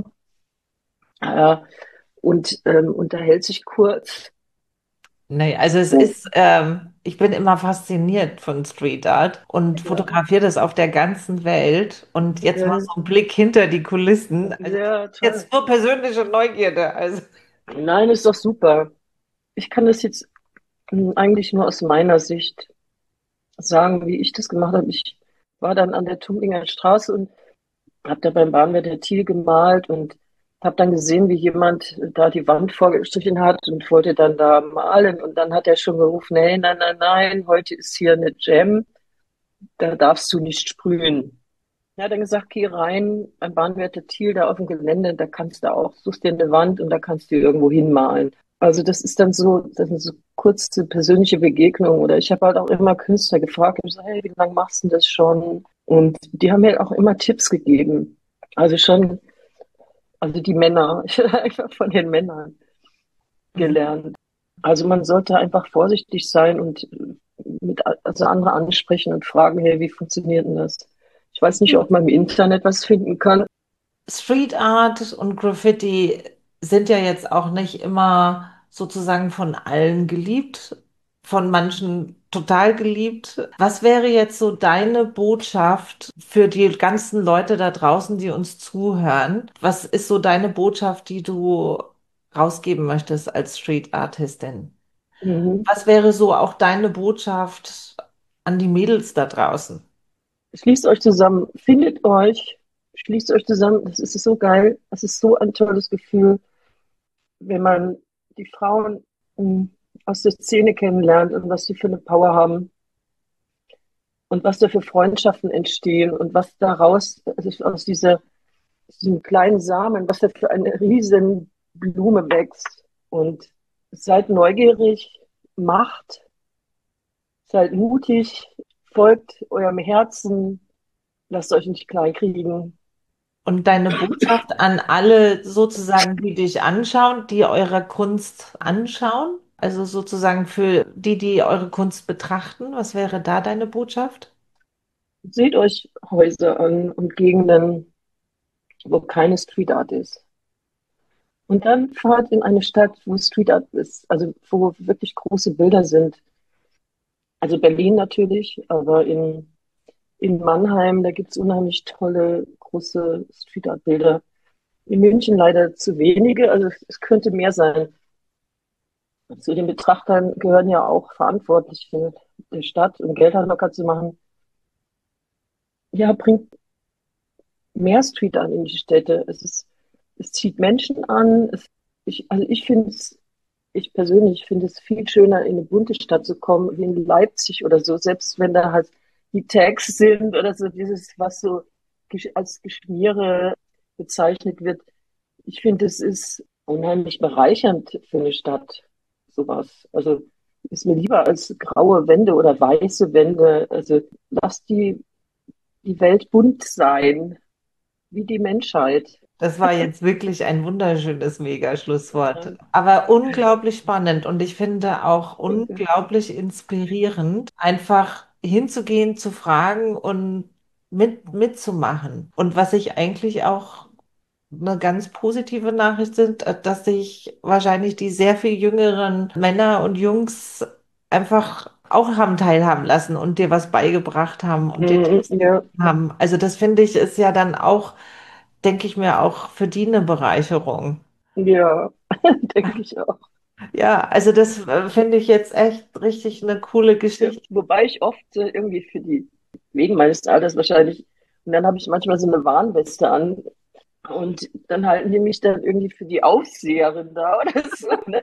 A: äh, und ähm, unterhält sich kurz.
E: Nee, also es
A: Oh,
E: ist, ähm, ich bin immer fasziniert von Street Art und
A: ja,
E: fotografiere das auf der ganzen Welt. Und jetzt mal
A: ja,
E: so ein Blick hinter die Kulissen. Also
A: ja, toll.
E: jetzt nur persönliche Neugierde. Also
A: Nein, ist doch super. Ich kann das jetzt ähm, eigentlich nur aus meiner Sicht sagen, wie ich das gemacht habe. Ich war dann an der Tumlinger Straße und habe da beim Bahnwärter Thiel gemalt und habe dann gesehen, wie jemand da die Wand vorgestrichen hat und wollte dann da malen. Und dann hat er schon gerufen, hey, nein, nein, nein, heute ist hier eine Jam, da darfst du nicht sprühen. Er hat dann gesagt, geh rein beim Bahnwärter Thiel da auf dem Gelände, da kannst du auch, suchst dir eine Wand und da kannst du irgendwo hinmalen. Also das ist dann so, das sind so kurze persönliche Begegnungen. Oder ich habe halt auch immer Künstler gefragt, ich so, hey, wie lange machst du das schon? Und die haben mir auch immer Tipps gegeben. Also schon, also die Männer, ich habe einfach von den Männern gelernt. Also man sollte einfach vorsichtig sein und mit, also andere ansprechen und fragen, hey, wie funktioniert denn das? Ich weiß nicht, ob man im Internet was finden kann.
E: Street Art und Graffiti sind ja jetzt auch nicht immer sozusagen von allen geliebt. von manchen total geliebt. Was wäre jetzt so deine Botschaft für die ganzen Leute da draußen, die uns zuhören? Was ist so deine Botschaft, die du rausgeben möchtest als Street Artistin?
A: Mhm.
E: Was wäre so auch deine Botschaft an die Mädels da draußen?
A: Schließt euch zusammen, findet euch, schließt euch zusammen. Das ist so geil. Das ist so ein tolles Gefühl, wenn man die Frauen mh, aus der Szene kennenlernt und was sie für eine Power haben und was da für Freundschaften entstehen und was daraus, also aus dieser, aus diesem kleinen Samen, was da für eine riesen Blume wächst. Und seid neugierig, macht, seid mutig, folgt eurem Herzen, lasst euch nicht kleinkriegen.
E: Und deine Botschaft an alle sozusagen, die dich anschauen, die eure Kunst anschauen, also sozusagen für die, die eure Kunst betrachten, was wäre da deine Botschaft?
A: Seht euch Häuser an und Gegenden, wo keine Street Art ist. Und dann fahrt in eine Stadt, wo Street Art ist, also wo wirklich große Bilder sind. Also Berlin natürlich, aber in, in Mannheim, da gibt es unheimlich tolle, große Street Art Bilder. In München leider zu wenige, also es, es könnte mehr sein. Zu den Betrachtern gehören ja auch Verantwortliche der Stadt, um Geld halt locker zu machen. Ja, bringt mehr Street Art in die Städte. Es ist, es zieht Menschen an. Es, ich, also ich finde es, ich persönlich finde es viel schöner, in eine bunte Stadt zu kommen, wie in Leipzig oder so, selbst wenn da halt die Tags sind oder so, dieses, was so gesch- als Geschmiere bezeichnet wird. Ich finde, es ist unheimlich bereichernd für eine Stadt, sowas. Also ist mir lieber als graue Wände oder weiße Wände. Also lass die, die Welt bunt sein, wie die Menschheit.
E: Das war jetzt wirklich ein wunderschönes
A: Ja,
E: Mega-Schlusswort, aber unglaublich spannend und ich finde auch
A: danke.
E: unglaublich inspirierend, einfach hinzugehen, zu fragen und mit, mitzumachen. Und was ich eigentlich auch eine ganz positive Nachricht sind, äh, dass sich wahrscheinlich die sehr viel jüngeren Männer und Jungs einfach auch haben teilhaben lassen und dir was beigebracht haben und dir
A: Mhm,
E: Tipps
A: ja,
E: gegeben haben. Also das finde ich ist ja dann auch, denke ich mir, auch für die eine Bereicherung.
A: ja, denke ich auch.
E: Ja, also das äh, finde ich jetzt echt richtig eine coole
A: Ja,
E: Geschichte.
A: wobei ich oft äh, irgendwie für die, wegen meines Alters wahrscheinlich, und dann habe ich manchmal so eine Warnweste an und dann halten die mich dann irgendwie für die Aufseherin da oder so, ne?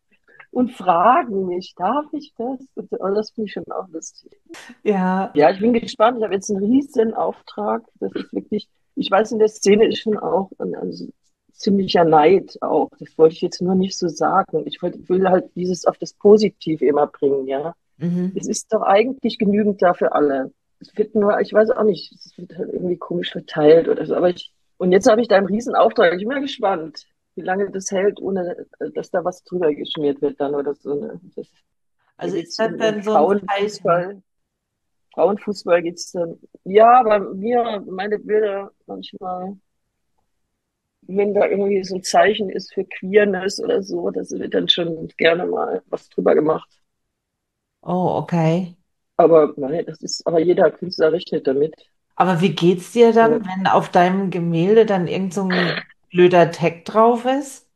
A: Und fragen mich, darf ich das? Und, oh, das finde ich schon auch lustig.
E: Ja,
A: Ja, ich bin gespannt. Ich habe jetzt einen riesen Auftrag. Das ist wirklich, ich weiß, in der Szene ist schon auch ein, also ziemlicher Neid auch. Das wollte ich jetzt nur nicht so sagen. Ich wollte, will halt dieses auf das Positive immer bringen, ja.
E: mhm.
A: Es ist doch eigentlich genügend da für alle. Es wird nur, ich weiß auch nicht, es wird halt irgendwie komisch verteilt oder so. Aber ich, und jetzt habe ich da einen riesen Auftrag. Ich bin mal gespannt, wie lange das hält, ohne äh, dass da was drüber geschmiert wird dann oder so. Ne? Das, da
E: Also ist
A: geht's
E: das
A: um, um
E: dann so ein Zeichen?
A: Frauenfußball. Frauenfußball geht's dann. Ja, bei mir, meine Bilder manchmal, wenn da irgendwie so ein Zeichen ist für Queerness oder so, das wird dann schon gerne mal was drüber gemacht.
E: Oh, okay.
A: Aber nein, das ist, aber jeder Künstler rechnet damit.
E: Aber wie geht's dir
A: Ja,
E: dann, wenn auf deinem Gemälde dann irgend so ein blöder Tag drauf ist?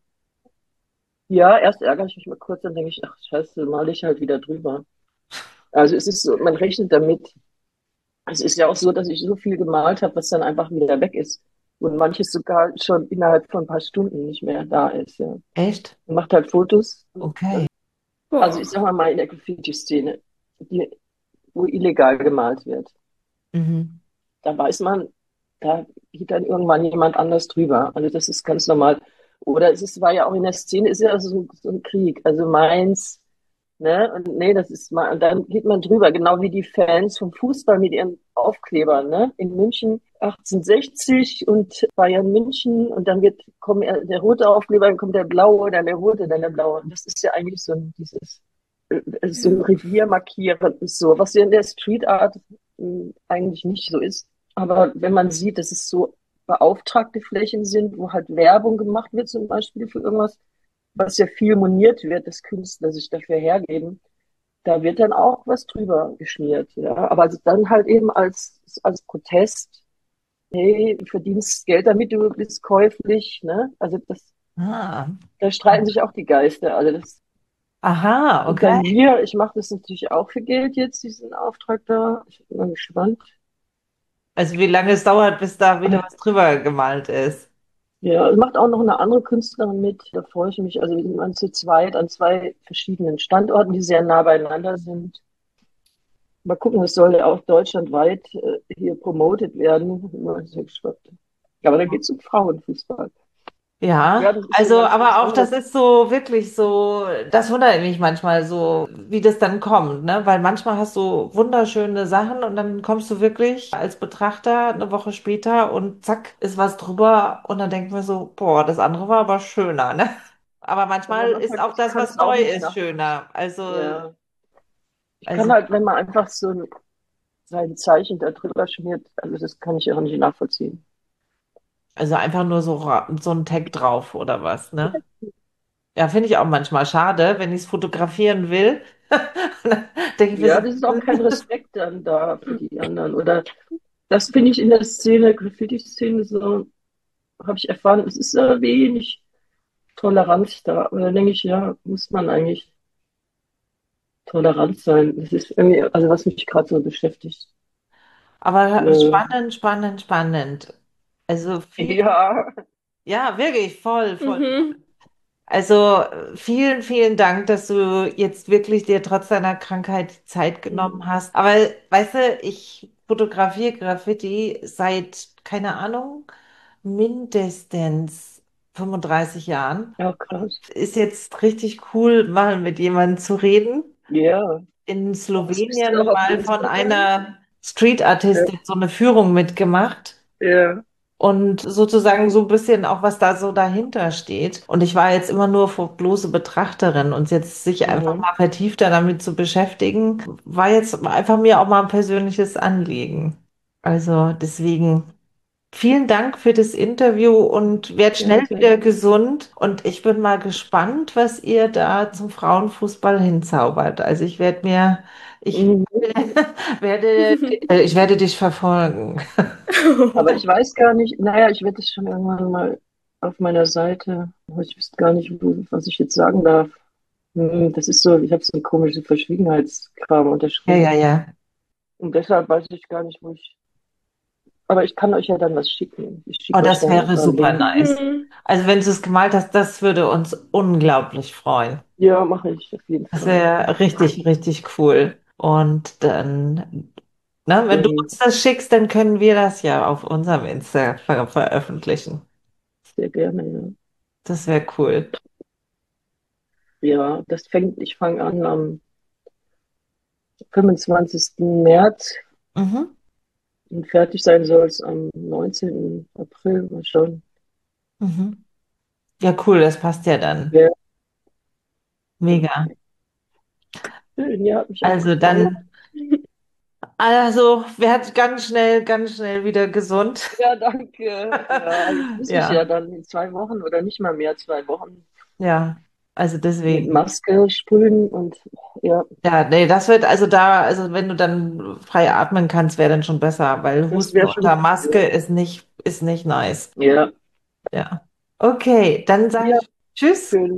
A: ja, erst ärgere ich mich mal kurz, dann denke ich, ach scheiße, male ich halt wieder drüber. Also es ist so, man rechnet damit. Es ist ja auch so, dass ich so viel gemalt habe, was dann einfach wieder weg ist. Und manches sogar schon innerhalb von ein paar Stunden nicht mehr da ist, ja.
E: Echt?
A: Man macht halt Fotos.
E: Okay.
A: Also
C: Boah.
A: ich sag mal mal in der Graffiti-Szene, die, wo illegal gemalt wird.
E: Mhm.
A: Da weiß man, da geht dann irgendwann jemand anders drüber. Also das ist ganz normal. Oder es ist, war ja auch in der Szene, ist ja so, so ein Krieg. Also Mainz, ne? Und nee, das ist mal, und dann geht man drüber, genau wie die Fans vom Fußball mit ihren Aufklebern, ne? In München achtzehnhundertsechzig und Bayern München und dann wird, kommt er- der rote Aufkleber, dann kommt der blaue, dann der rote, dann der blaue. Und das ist ja eigentlich so ein, dieses, äh, so ein Revier markieren, so, was ja in der Street Art mh, eigentlich nicht so ist. Aber wenn man sieht, dass es so beauftragte Flächen sind, wo halt Werbung gemacht wird, zum Beispiel für irgendwas, was ja viel moniert wird, dass Künstler sich dafür hergeben, da wird dann auch was drüber geschmiert, ja. Aber dann halt eben als, als Protest, hey, du verdienst Geld damit, du bist käuflich, ne? Also das,
E: Ah.
A: da streiten sich auch die Geister. Also das,
E: Aha,
A: und bei
E: okay.
A: mir, ich mache das natürlich auch für Geld jetzt, diesen Auftrag da. Ich bin mal gespannt.
E: Also wie lange es dauert, bis da wieder was drüber gemalt ist.
A: Ja, es macht auch noch eine andere Künstlerin mit. Da freue ich mich. Also wir sind dann zu zweit an zwei verschiedenen Standorten, die sehr nah beieinander sind. Mal gucken, es soll ja auch deutschlandweit äh, hier promotet werden. Bin sehr gespannt. Aber da geht es um Frauenfußball. Ja,
E: Ja,
A: das ist so
E: also
A: was, was
E: aber auch das
A: anderes.
E: ist so wirklich so, das wundert mich manchmal so, wie das dann kommt, ne? Weil manchmal hast du wunderschöne Sachen und dann kommst du wirklich als Betrachter eine Woche später und zack, ist was drüber und dann denken wir so, boah, das andere war aber schöner, ne? Aber
A: Aber
E: manchmal ist
A: manchmal,
E: auch
A: ich
E: das,
A: kann
E: was
A: es auch
E: neu
A: nicht
E: ist,
A: nach.
E: schöner. Also,
A: Ja, ich kann
E: also,
A: halt, wenn man einfach so ein, sein Zeichen da drüber schmiert, also das kann ich auch nicht nachvollziehen.
E: also einfach nur so, ra- so ein Tag drauf oder was, ne? Ja, finde ich auch manchmal schade, wenn ich es fotografieren will. Dann denke ich mir so,
A: Ja, das ist auch kein Respekt dann da für die anderen. Oder das finde ich in der Szene, Graffiti-Szene so, habe ich erfahren, es ist äh, wenig Toleranz da. Und dann denke ich, ja, muss man eigentlich tolerant sein. Das ist irgendwie, also was mich gerade so beschäftigt.
E: aber
A: Äh,
E: spannend, spannend, spannend. Also viel,
A: ja,
E: ja, wirklich voll, voll.
C: Mhm.
E: Also äh, vielen, vielen Dank, dass du jetzt wirklich dir trotz deiner Krankheit die Zeit genommen hast. Aber weißt du, ich fotografiere Graffiti seit, keine Ahnung, mindestens fünfunddreißig Jahren.
A: ja, krass.
E: Ist jetzt richtig cool, mal mit jemandem zu reden.
A: Ja,
E: In
A: das müsste doch
E: Slowenien
A: auf
E: mal von
A: Instagram.
E: einer Street
A: Ja,
E: Artistin so eine Führung mitgemacht.
A: ja.
E: Und sozusagen so ein bisschen auch, was da so dahinter steht. Und ich war jetzt immer nur vor bloße Betrachterin und jetzt sich einfach
A: Mhm.
E: mal vertiefter damit zu beschäftigen, war jetzt einfach mir auch mal ein persönliches Anliegen. Also deswegen vielen Dank für das Interview und werd
A: Ja,
E: schnell
A: sehr
E: wieder
A: gerne.
E: gesund. Und ich bin mal gespannt, was ihr da zum Frauenfußball hinzaubert. Also ich werde mir, ich
A: Mhm.
E: werde, äh, ich werde dich verfolgen.
A: Aber ich weiß gar nicht, naja, ich werde es schon irgendwann mal auf meiner Seite, aber ich wüsste gar nicht, wo- was ich jetzt sagen darf. Hm, das ist so, ich habe so einen komischen Verschwiegenheitskram
E: Ja, ja,
A: unterschrieben.
E: ja.
A: Und deshalb weiß ich gar nicht, wo ich. Aber ich kann euch ja dann was schicken. Ich
E: Oh,
A: schicke euch
E: das
A: dann
E: wäre
A: einfach einen
E: super
A: Link.
E: nice.
C: Mhm.
E: Also wenn du es gemalt hast, das würde uns unglaublich freuen.
A: Ja, mache ich auf jeden
E: Das
A: Fall.
E: wäre richtig, richtig cool. Und dann, ne, wenn du
A: Ähm,
E: uns das schickst, dann können wir das ja auf unserem Insta ver veröffentlichen.
A: sehr gerne, ja.
E: Das wäre cool.
A: Ja, das fängt, ich fange an am fünfundzwanzigsten März
E: Mhm,
A: und fertig sein soll es am neunzehnten April. Mal schauen.
E: mhm. Ja, cool, das passt ja dann.
A: Ja,
E: Mega.
A: schön, ja, hat mich auch
E: Also
A: gefreut.
E: dann, also werd ganz schnell, ganz schnell wieder gesund.
A: Ja, danke. Ja, jetzt muss ich ja
E: Ja,
A: dann in zwei Wochen oder nicht mal mehr zwei Wochen
E: ja. Also
A: mit
E: deswegen.
A: Maske sprühen und ja,
E: Ja, nee, das wird also da, also wenn du dann frei atmen kannst, wäre dann schon besser, weil
A: das
E: Husten
A: wäre schon
E: unter
A: gut.
E: Maske ist nicht, ist nicht nice.
A: Ja,
E: Ja. Okay, dann sage
A: ja,
E: ich Tschüss.
A: schön.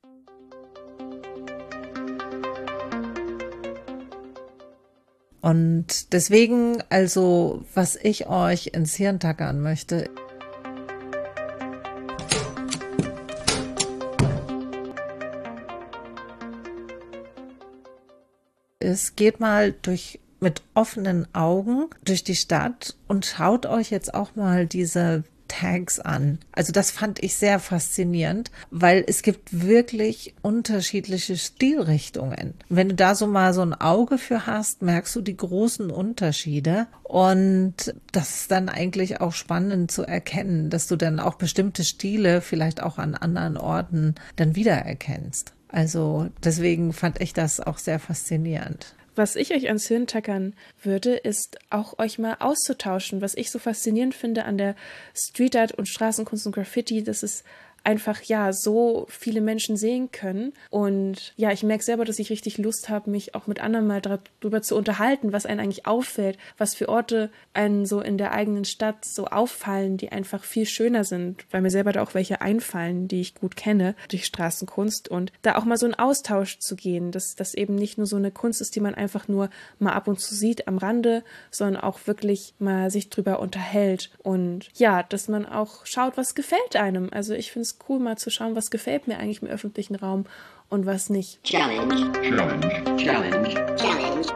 B: Und deswegen, also, was ich euch ins Hirn tackern möchte, ist, geht mal durch mit offenen Augen durch die Stadt und schaut euch jetzt auch mal diese Tags an. Also das fand ich sehr faszinierend, weil es gibt wirklich unterschiedliche Stilrichtungen. Wenn du da so mal so ein Auge für hast, merkst du die großen Unterschiede und das ist dann eigentlich auch spannend zu erkennen, dass du dann auch bestimmte Stile vielleicht auch an anderen Orten dann wiedererkennst. Also deswegen fand ich das auch sehr faszinierend.
C: Was ich euch ans Hirn tackern würde, ist auch euch mal auszutauschen. Was ich so faszinierend finde an der Street Art und Straßenkunst und Graffiti, dass es einfach ja so viele Menschen sehen können. Und ja, ich merke selber, dass ich richtig Lust habe, mich auch mit anderen mal darüber zu unterhalten, was einen eigentlich auffällt, was für Orte einen so in der eigenen Stadt so auffallen, die einfach viel schöner sind, weil mir selber da auch welche einfallen, die ich gut kenne durch Straßenkunst, und da auch mal so einen Austausch zu gehen, dass das eben nicht nur so eine Kunst ist, die man einfach nur mal ab und zu sieht am Rande, sondern auch wirklich mal sich drüber unterhält und ja, dass man auch schaut, was gefällt einem. Also ich finde es cool, mal zu schauen, was gefällt mir eigentlich im öffentlichen Raum und was nicht.
G: Challenge, Challenge, Challenge, Challenge.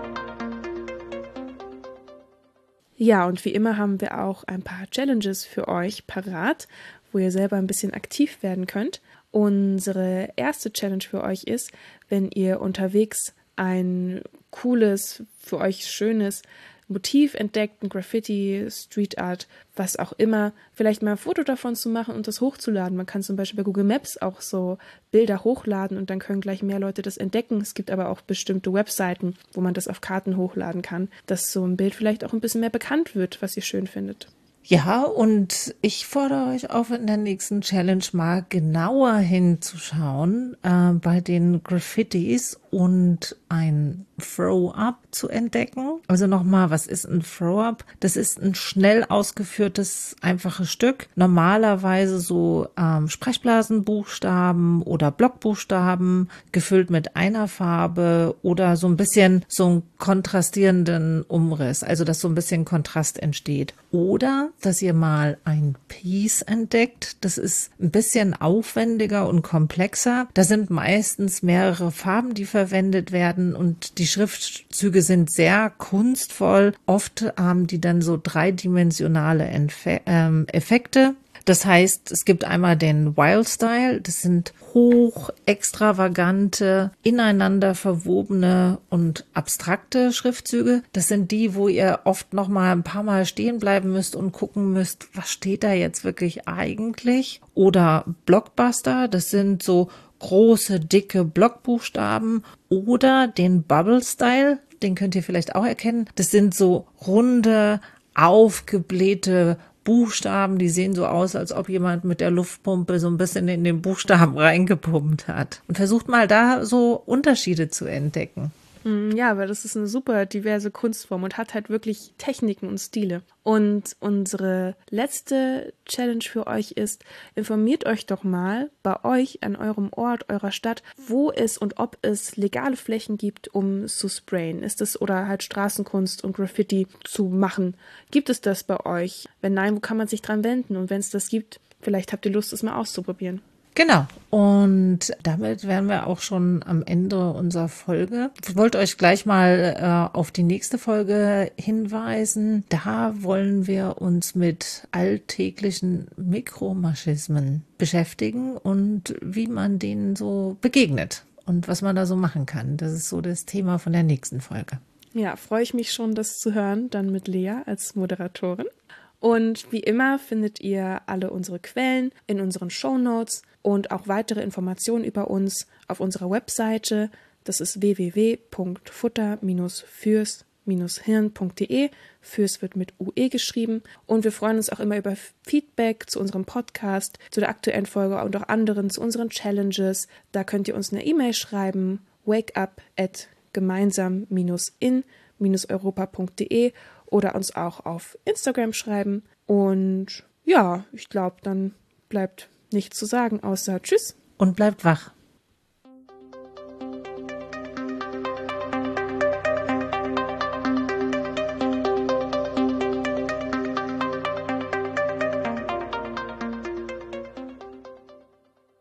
C: Ja, und wie immer haben wir auch ein paar Challenges für euch parat, wo ihr selber ein bisschen aktiv werden könnt. Unsere erste Challenge für euch ist, wenn ihr unterwegs ein cooles, für euch schönes Motiv entdeckt, ein Graffiti, Street Art, was auch immer, vielleicht mal ein Foto davon zu machen und das hochzuladen. Man kann zum Beispiel bei Google Maps auch so Bilder hochladen und dann können gleich mehr Leute das entdecken. Es gibt aber auch bestimmte Webseiten, wo man das auf Karten hochladen kann, dass so ein Bild vielleicht auch ein bisschen mehr bekannt wird, was ihr schön findet.
B: Ja, und ich fordere euch auf, in der nächsten Challenge mal genauer hinzuschauen äh, bei den Graffitis und ein Throw-Up zu entdecken. Also nochmal, was ist ein Throw-Up? Das ist ein schnell ausgeführtes, einfaches Stück. Normalerweise so ähm, Sprechblasenbuchstaben oder Blockbuchstaben, gefüllt mit einer Farbe oder so ein bisschen so einen kontrastierenden Umriss, also dass so ein bisschen Kontrast entsteht. Oder dass ihr mal ein Piece entdeckt. Das ist ein bisschen aufwendiger und komplexer. Da sind meistens mehrere Farben, die verwendet werden und die Schriftzüge sind sehr kunstvoll. Oft haben die dann so dreidimensionale Entfe- ähm, Effekte. Das heißt, es gibt einmal den Wild Style, das sind hoch, extravagante, ineinander verwobene und abstrakte Schriftzüge. Das sind die, wo ihr oft noch mal ein paar Mal stehen bleiben müsst und gucken müsst, was steht da jetzt wirklich eigentlich? Oder Blockbuster, das sind so große, dicke Blockbuchstaben. Oder den Bubble Style, den könnt ihr vielleicht auch erkennen. Das sind so runde, aufgeblähte Buchstaben, die sehen so aus, als ob jemand mit der Luftpumpe so ein bisschen in den Buchstaben reingepumpt hat. Und versucht mal da so Unterschiede zu entdecken.
C: Ja, weil das ist eine super diverse Kunstform und hat halt wirklich Techniken und Stile. Und unsere letzte Challenge für euch ist, informiert euch doch mal bei euch an eurem Ort, eurer Stadt, wo es und ob es legale Flächen gibt, um zu sprayen. Ist es oder halt Straßenkunst und Graffiti zu machen? Gibt es das bei euch? Wenn nein, wo kann man sich dran wenden? Und wenn es das gibt, vielleicht habt ihr Lust, es mal auszuprobieren.
B: Genau. Und damit wären wir auch schon am Ende unserer Folge. Ich wollte euch gleich mal äh, auf die nächste Folge hinweisen. Da wollen wir uns mit alltäglichen Mikromaschismen beschäftigen und wie man denen so begegnet und was man da so machen kann. Das ist so das Thema von der nächsten Folge.
C: Ja, freue ich mich schon, das zu hören, dann mit Lea als Moderatorin. Und wie immer findet ihr alle unsere Quellen in unseren Shownotes und auch weitere Informationen über uns auf unserer Webseite. Das ist w w w punkt futter fürs hirn punkt de. Fürs wird mit U E geschrieben. Und wir freuen uns auch immer über Feedback zu unserem Podcast, zu der aktuellen Folge und auch anderen, zu unseren Challenges. Da könnt ihr uns eine E-Mail schreiben, wakeup at gemeinsam in europa punkt de. Oder uns auch auf Instagram schreiben. Und ja, ich glaube, dann bleibt nichts zu sagen, außer Tschüss.
B: Und bleibt wach.